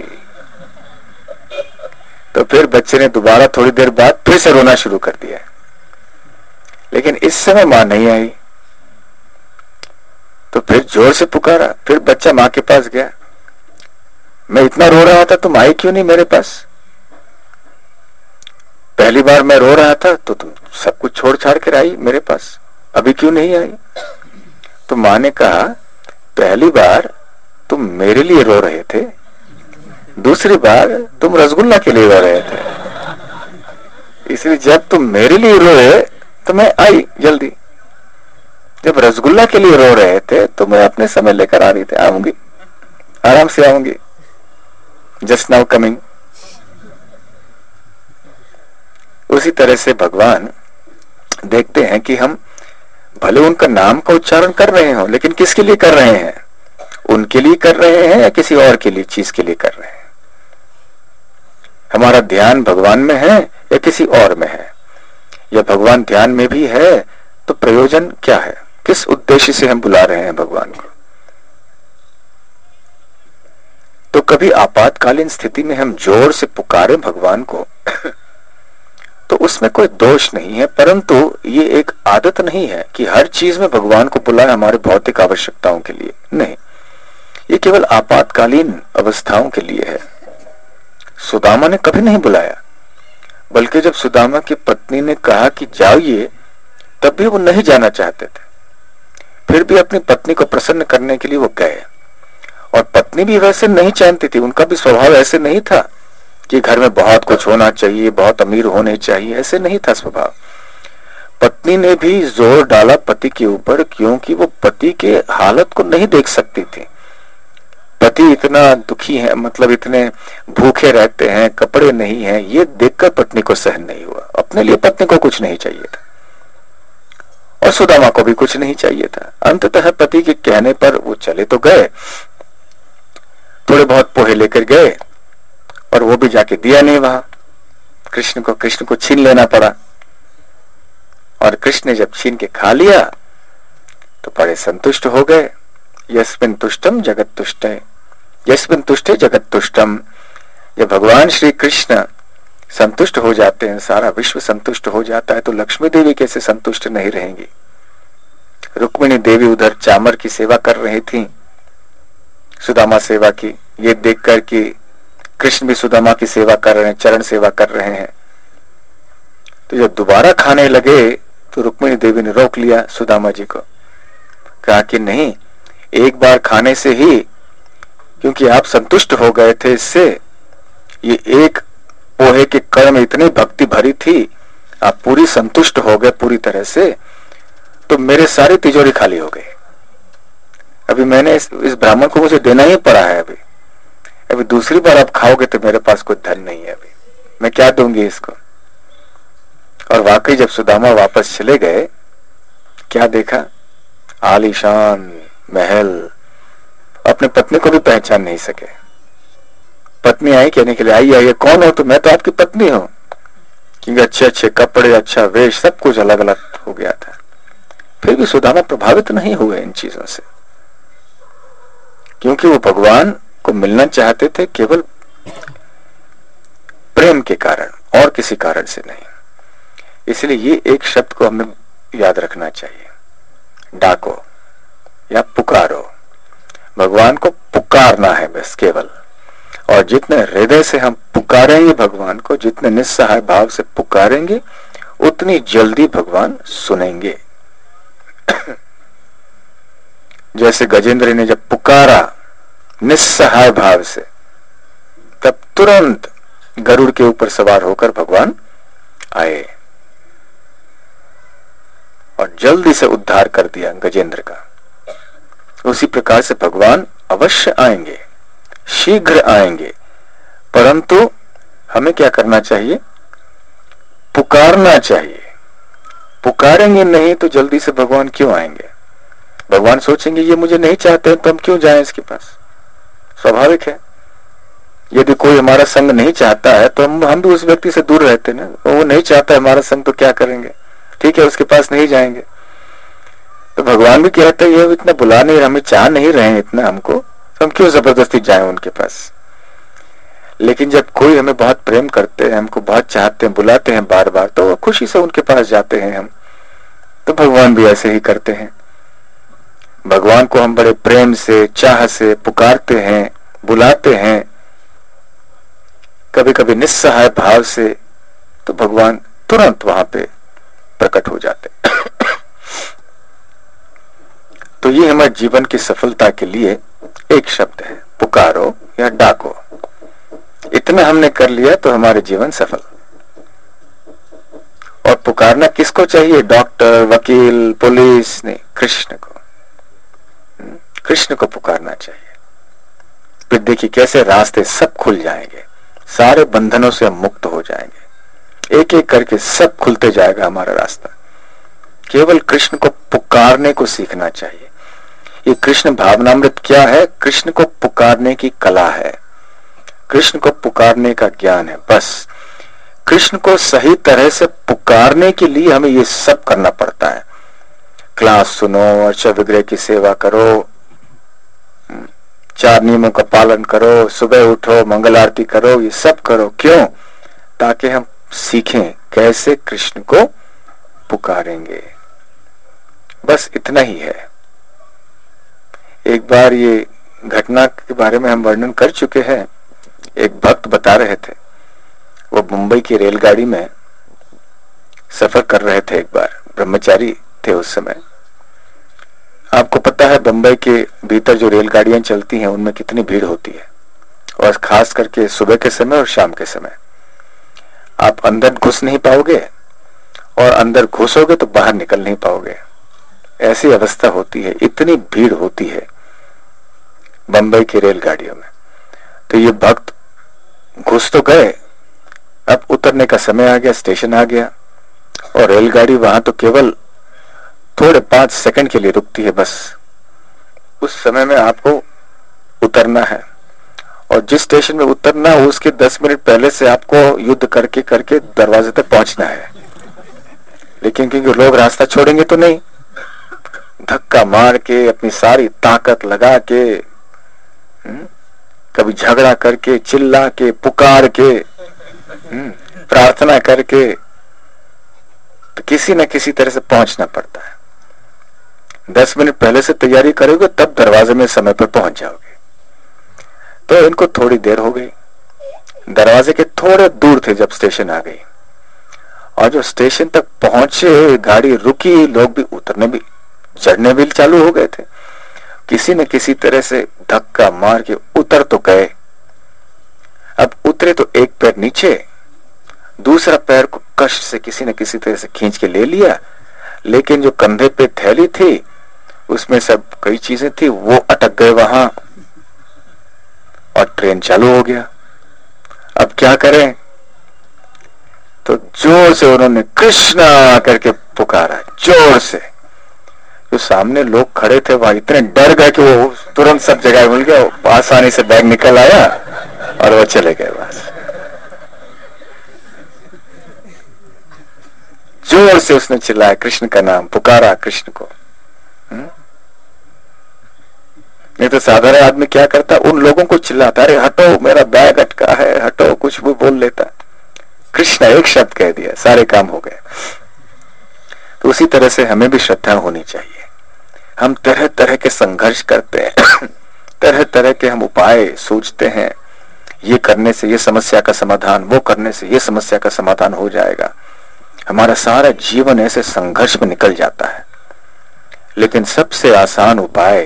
[SPEAKER 1] तो फिर बच्चे ने दोबारा थोड़ी देर बाद फिर से रोना शुरू कर दिया, लेकिन इस समय माँ नहीं आई। तो फिर जोर से पुकारा, फिर बच्चा माँ के पास गया, मैं इतना रो रहा था, तुम आई क्यों नहीं मेरे पास? पहली बार मैं रो रहा था तो तुम सब कुछ छोड़ छाड़ कर आई मेरे पास, अभी क्यों नहीं आई? तो माँ ने कहा, पहली बार तुम मेरे लिए रो रहे थे, दूसरी बार तुम रसगुल्ला के लिए रो रहे थे, इसलिए जब तुम मेरे लिए रोए तो मैं आई जल्दी। जब रसगुल्ला के लिए रो रहे थे तो मैं अपने समय लेकर आ रही थी, आऊंगी, आराम से आऊंगी, जस्ट नाउ कमिंग। उसी तरह से भगवान देखते हैं कि हम भले उनका नाम का उच्चारण कर रहे हो, लेकिन किसके लिए कर रहे हैं? उनके लिए कर रहे हैं या किसी और के लिए चीज के लिए कर रहे हैं? हमारा ध्यान भगवान में है या किसी और में है? या भगवान ध्यान में भी है तो प्रयोजन क्या है? किस उद्देश्य से हम बुला रहे हैं भगवान को? तो कभी आपातकालीन स्थिति में हम जोर से पुकारे भगवान को तो उसमें कोई दोष नहीं है, परंतु ये एक आदत नहीं है कि हर चीज में भगवान को बुलाए हमारी भौतिक आवश्यकताओं के लिए। नहीं, ये केवल आपातकालीन अवस्थाओं के लिए है। सुदामा ने कभी नहीं बुलाया, बल्कि जब सुदामा की पत्नी ने कहा कि जाइए, तब भी वो नहीं जाना चाहते थे। फिर भी अपनी पत्नी को प्रसन्न करने के लिए वो गए। और पत्नी भी वैसे नहीं जानती थी, उनका भी स्वभाव ऐसे नहीं था कि घर में बहुत कुछ होना चाहिए, बहुत अमीर होने चाहिए, ऐसे नहीं था स्वभाव। पत्नी ने भी जोर डाला पति के ऊपर, क्योंकि वो पति के हालत को नहीं देख सकती थी। पति इतना दुखी है, मतलब इतने भूखे रहते हैं, कपड़े नहीं हैं, ये देखकर पत्नी को सहन नहीं हुआ। अपने लिए पत्नी को कुछ नहीं चाहिए था और सुदामा को भी कुछ नहीं चाहिए था। अंततः पति के कहने पर वो चले तो गए, थोड़े बहुत पोहे लेकर गए, और वो भी जाके दिया नहीं वहां कृष्ण को। कृष्ण को छीन लेना पड़ा, और कृष्ण ने जब छीन के खा लिया तो बड़े संतुष्ट हो गए। यस्मिन् तुष्टम जगत तुष्ट है, यस्मिन् तुष्टे जगत तुष्टम। जब भगवान श्री कृष्ण संतुष्ट हो जाते हैं, सारा विश्व संतुष्ट हो जाता है, तो लक्ष्मी देवी कैसे संतुष्ट नहीं रहेंगी। रुक्मिणी देवी उधर चामर की सेवा कर रही थी, सुदामा सेवा की। ये देख कर कि कृष्ण भी सुदामा की सेवा कर रहे हैं, चरण सेवा कर रहे हैं, तो जब दोबारा खाने लगे तो रुक्मिणी देवी ने रोक लिया सुदामा जी को। कहा कि नहीं, एक बार खाने से ही, क्योंकि आप संतुष्ट हो गए थे इससे, ये एक पोहे के कण में इतनी भक्ति भरी थी, आप पूरी संतुष्ट हो गए पूरी तरह से, तो मेरे सारी तिजोरी खाली हो गई। अभी मैंने इस, इस ब्राह्मण को मुझे देना ही पड़ा है। अभी अभी दूसरी बार आप खाओगे तो मेरे पास कोई धन नहीं है, अभी मैं क्या दूंगी इसको। और वाकई जब सुदामा वापस चले गए, क्या देखा, आलीशान महल। अपनी पत्नी को भी पहचान नहीं सके। पत्नी आई कहने के लिए, आई आई कौन हो? तो मैं तो आपकी पत्नी हूं। क्योंकि अच्छे अच्छे कपड़े, अच्छा वेश, सब कुछ अलग अलग हो गया था। फिर भी सुदामा प्रभावित नहीं हुए इन चीजों से, क्योंकि वो भगवान को मिलना चाहते थे केवल प्रेम के कारण, और किसी कारण से नहीं। इसलिए ये एक शब्द को हमें याद रखना चाहिए, डाको या पुकारो। भगवान को पुकारना है बस केवल। और जितने हृदय से हम पुकारेंगे भगवान को, जितने निस्सहाय भाव से पुकारेंगे, उतनी जल्दी भगवान सुनेंगे। जैसे गजेंद्र ने जब पुकारा निस्सहाय भाव से, तब तुरंत गरुड़ के ऊपर सवार होकर भगवान आए और जल्दी से उद्धार कर दिया गजेंद्र का। उसी प्रकार से भगवान अवश्य आएंगे, शीघ्र आएंगे, परंतु हमें क्या करना चाहिए? पुकारना चाहिए। पुकारेंगे नहीं तो जल्दी से भगवान क्यों आएंगे? भगवान सोचेंगे ये मुझे नहीं चाहते तो हम क्यों जाएं इसके पास। स्वाभाविक है, यदि कोई हमारा संग नहीं चाहता है तो हम हम भी उस व्यक्ति से दूर रहते ना। वो नहीं चाहता है हमारा संग तो क्या करेंगे, ठीक है, उसके पास नहीं जाएंगे। तो भगवान भी कहते हैं ये इतना बुला नहीं, हमें चाह नहीं रहे हैं इतना हमको, तो हम क्यों जबरदस्ती जाएं उनके पास। लेकिन जब कोई हमें बहुत प्रेम करते हैं, हमको बहुत चाहते हैं, बुलाते हैं बार बार, तो खुशी से उनके पास जाते हैं हम। तो भगवान भी ऐसे ही करते हैं। भगवान को हम बड़े प्रेम से, चाह से पुकारते हैं, बुलाते हैं, कभी कभी निस्सहाय भाव से, तो भगवान तुरंत वहां पे प्रकट हो जाते। तो ये हमारे जीवन की सफलता के लिए एक शब्द है, पुकारो या डाको। इतना हमने कर लिया तो हमारे जीवन सफल। और पुकारना किसको चाहिए? डॉक्टर, वकील, पुलिस नहीं, कृष्ण को। कृष्ण को पुकारना चाहिए। फिर देखिए कैसे रास्ते सब खुल जाएंगे, सारे बंधनों से हम मुक्त हो जाएंगे। एक एक करके सब खुलते जाएगा हमारा रास्ता। केवल कृष्ण को पुकारने को सीखना चाहिए। ये कृष्ण भावनामृत क्या है? कृष्ण को पुकारने की कला है, कृष्ण को पुकारने का ज्ञान है। बस कृष्ण को सही तरह से पुकारने के लिए हमें ये सब करना पड़ता है। क्लास सुनो, अर्चा विग्रह की सेवा करो, चार नियमों का पालन करो, सुबह उठो, मंगल आरती करो, ये सब करो। क्यों? ताकि हम सीखें कैसे कृष्ण को पुकारेंगे। बस इतना ही है। एक बार ये घटना के बारे में हम वर्णन कर चुके हैं। एक भक्त बता रहे थे, वो मुंबई की रेलगाड़ी में सफर कर रहे थे। एक बार ब्रह्मचारी थे उस समय। आपको पता है बंबई के भीतर जो रेलगाड़ियां चलती हैं उनमें कितनी भीड़ होती है, और खास करके सुबह के समय और शाम के समय। आप अंदर घुस नहीं पाओगे, और अंदर घुसोगे तो बाहर निकल नहीं पाओगे। ऐसी अवस्था होती है, इतनी भीड़ होती है बंबई की रेलगाड़ियों में। तो ये भक्त घुस तो गए, अब उतरने का समय आ गया, स्टेशन आ गया, और रेलगाड़ी वहां तो केवल थोड़े पांच सेकंड के लिए रुकती है बस। उस समय में आपको उतरना है, और जिस स्टेशन में उतरना है उसके दस मिनट पहले से आपको युद्ध करके करके दरवाजे तक पहुंचना है। लेकिन क्योंकि लोग रास्ता छोड़ेंगे तो नहीं, धक्का मार के अपनी सारी ताकत लगा के कभी झगड़ा करके, चिल्ला के, पुकार के, प्रार्थना करके, तो किसी न किसी तरह से पहुंचना पड़ता है। दस मिनट पहले से तैयारी करोगे तब दरवाजे में समय पर पहुंच जाओगे। तो इनको थोड़ी देर हो गई, दरवाजे के थोड़े दूर थे जब स्टेशन आ गई, और जो स्टेशन तक पहुंचे गाड़ी रुकी, लोग भी उतरने भी चढ़ने भी चालू हो गए थे। किसी न किसी तरह से धक्का मार के उतर तो गए। अब उतरे तो एक पैर नीचे, दूसरा पैर को कष्ट से किसी न किसी तरह से खींच के ले लिया, लेकिन जो कंधे पे थैली थी उसमें सब कई चीजें थी, वो अटक गए वहां और ट्रेन चालू हो गया। अब क्या करें? तो जोर से उन्होंने कृष्णा करके पुकारा, जोर से। जो सामने लोग खड़े थे वहां इतने डर गए कि वो तुरंत सब जगह मिल गया, आसानी से बैग निकल आया और वो चले गए। बस जोर से उसने चिल्लाया कृष्ण का नाम, पुकारा कृष्ण को। हुँ? नहीं तो साधारण आदमी क्या करता, उन लोगों को चिल्लाता, अरे हटो मेरा बैग अटका है, हटो, कुछ भी बोल लेता। कृष्ण एक शब्द कह दिया, सारे काम हो गए। तो उसी तरह से हमें भी श्रद्धा होनी चाहिए। हम तरह तरह के संघर्ष करते हैं, तरह तरह के हम उपाय सोचते हैं, ये करने से ये समस्या का समाधान, वो करने से ये समस्या का समाधान हो जाएगा। हमारा सारा जीवन ऐसे संघर्ष में निकल जाता है। लेकिन सबसे आसान उपाय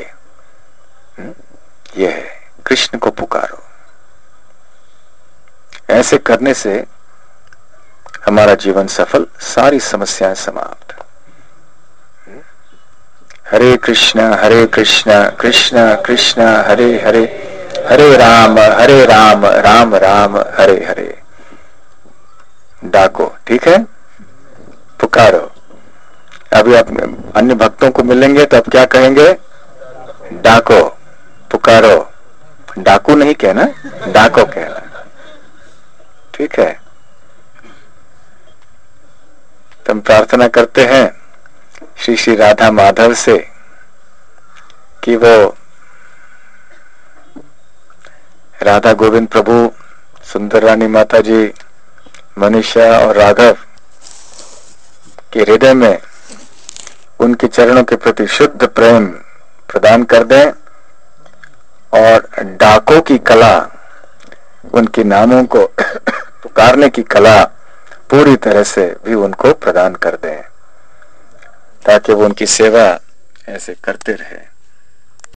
[SPEAKER 1] यह है, कृष्ण को पुकारो। ऐसे करने से हमारा जीवन सफल, सारी समस्याएं समाप्त। हरे कृष्णा हरे कृष्णा कृष्णा कृष्णा हरे हरे, हरे राम हरे राम राम राम हरे हरे। डाको, ठीक है, पुकारो। अभी आप अन्य भक्तों को मिलेंगे तो आप क्या कहेंगे? डाको, पुकारो। डाकू नहीं कहना, डाको कहना, ठीक है। तो हम प्रार्थना करते हैं श्री श्री राधा माधव से कि वो राधा गोविंद प्रभु, सुंदर रानी माता जी, मनीषा और राघव के हृदय में उनके चरणों के प्रति शुद्ध प्रेम प्रदान कर दें, और डाकों की कला, उनके नामों को पुकारने की कला पूरी तरह से भी उनको प्रदान कर दें, ताकि वो उनकी सेवा ऐसे करते रहे।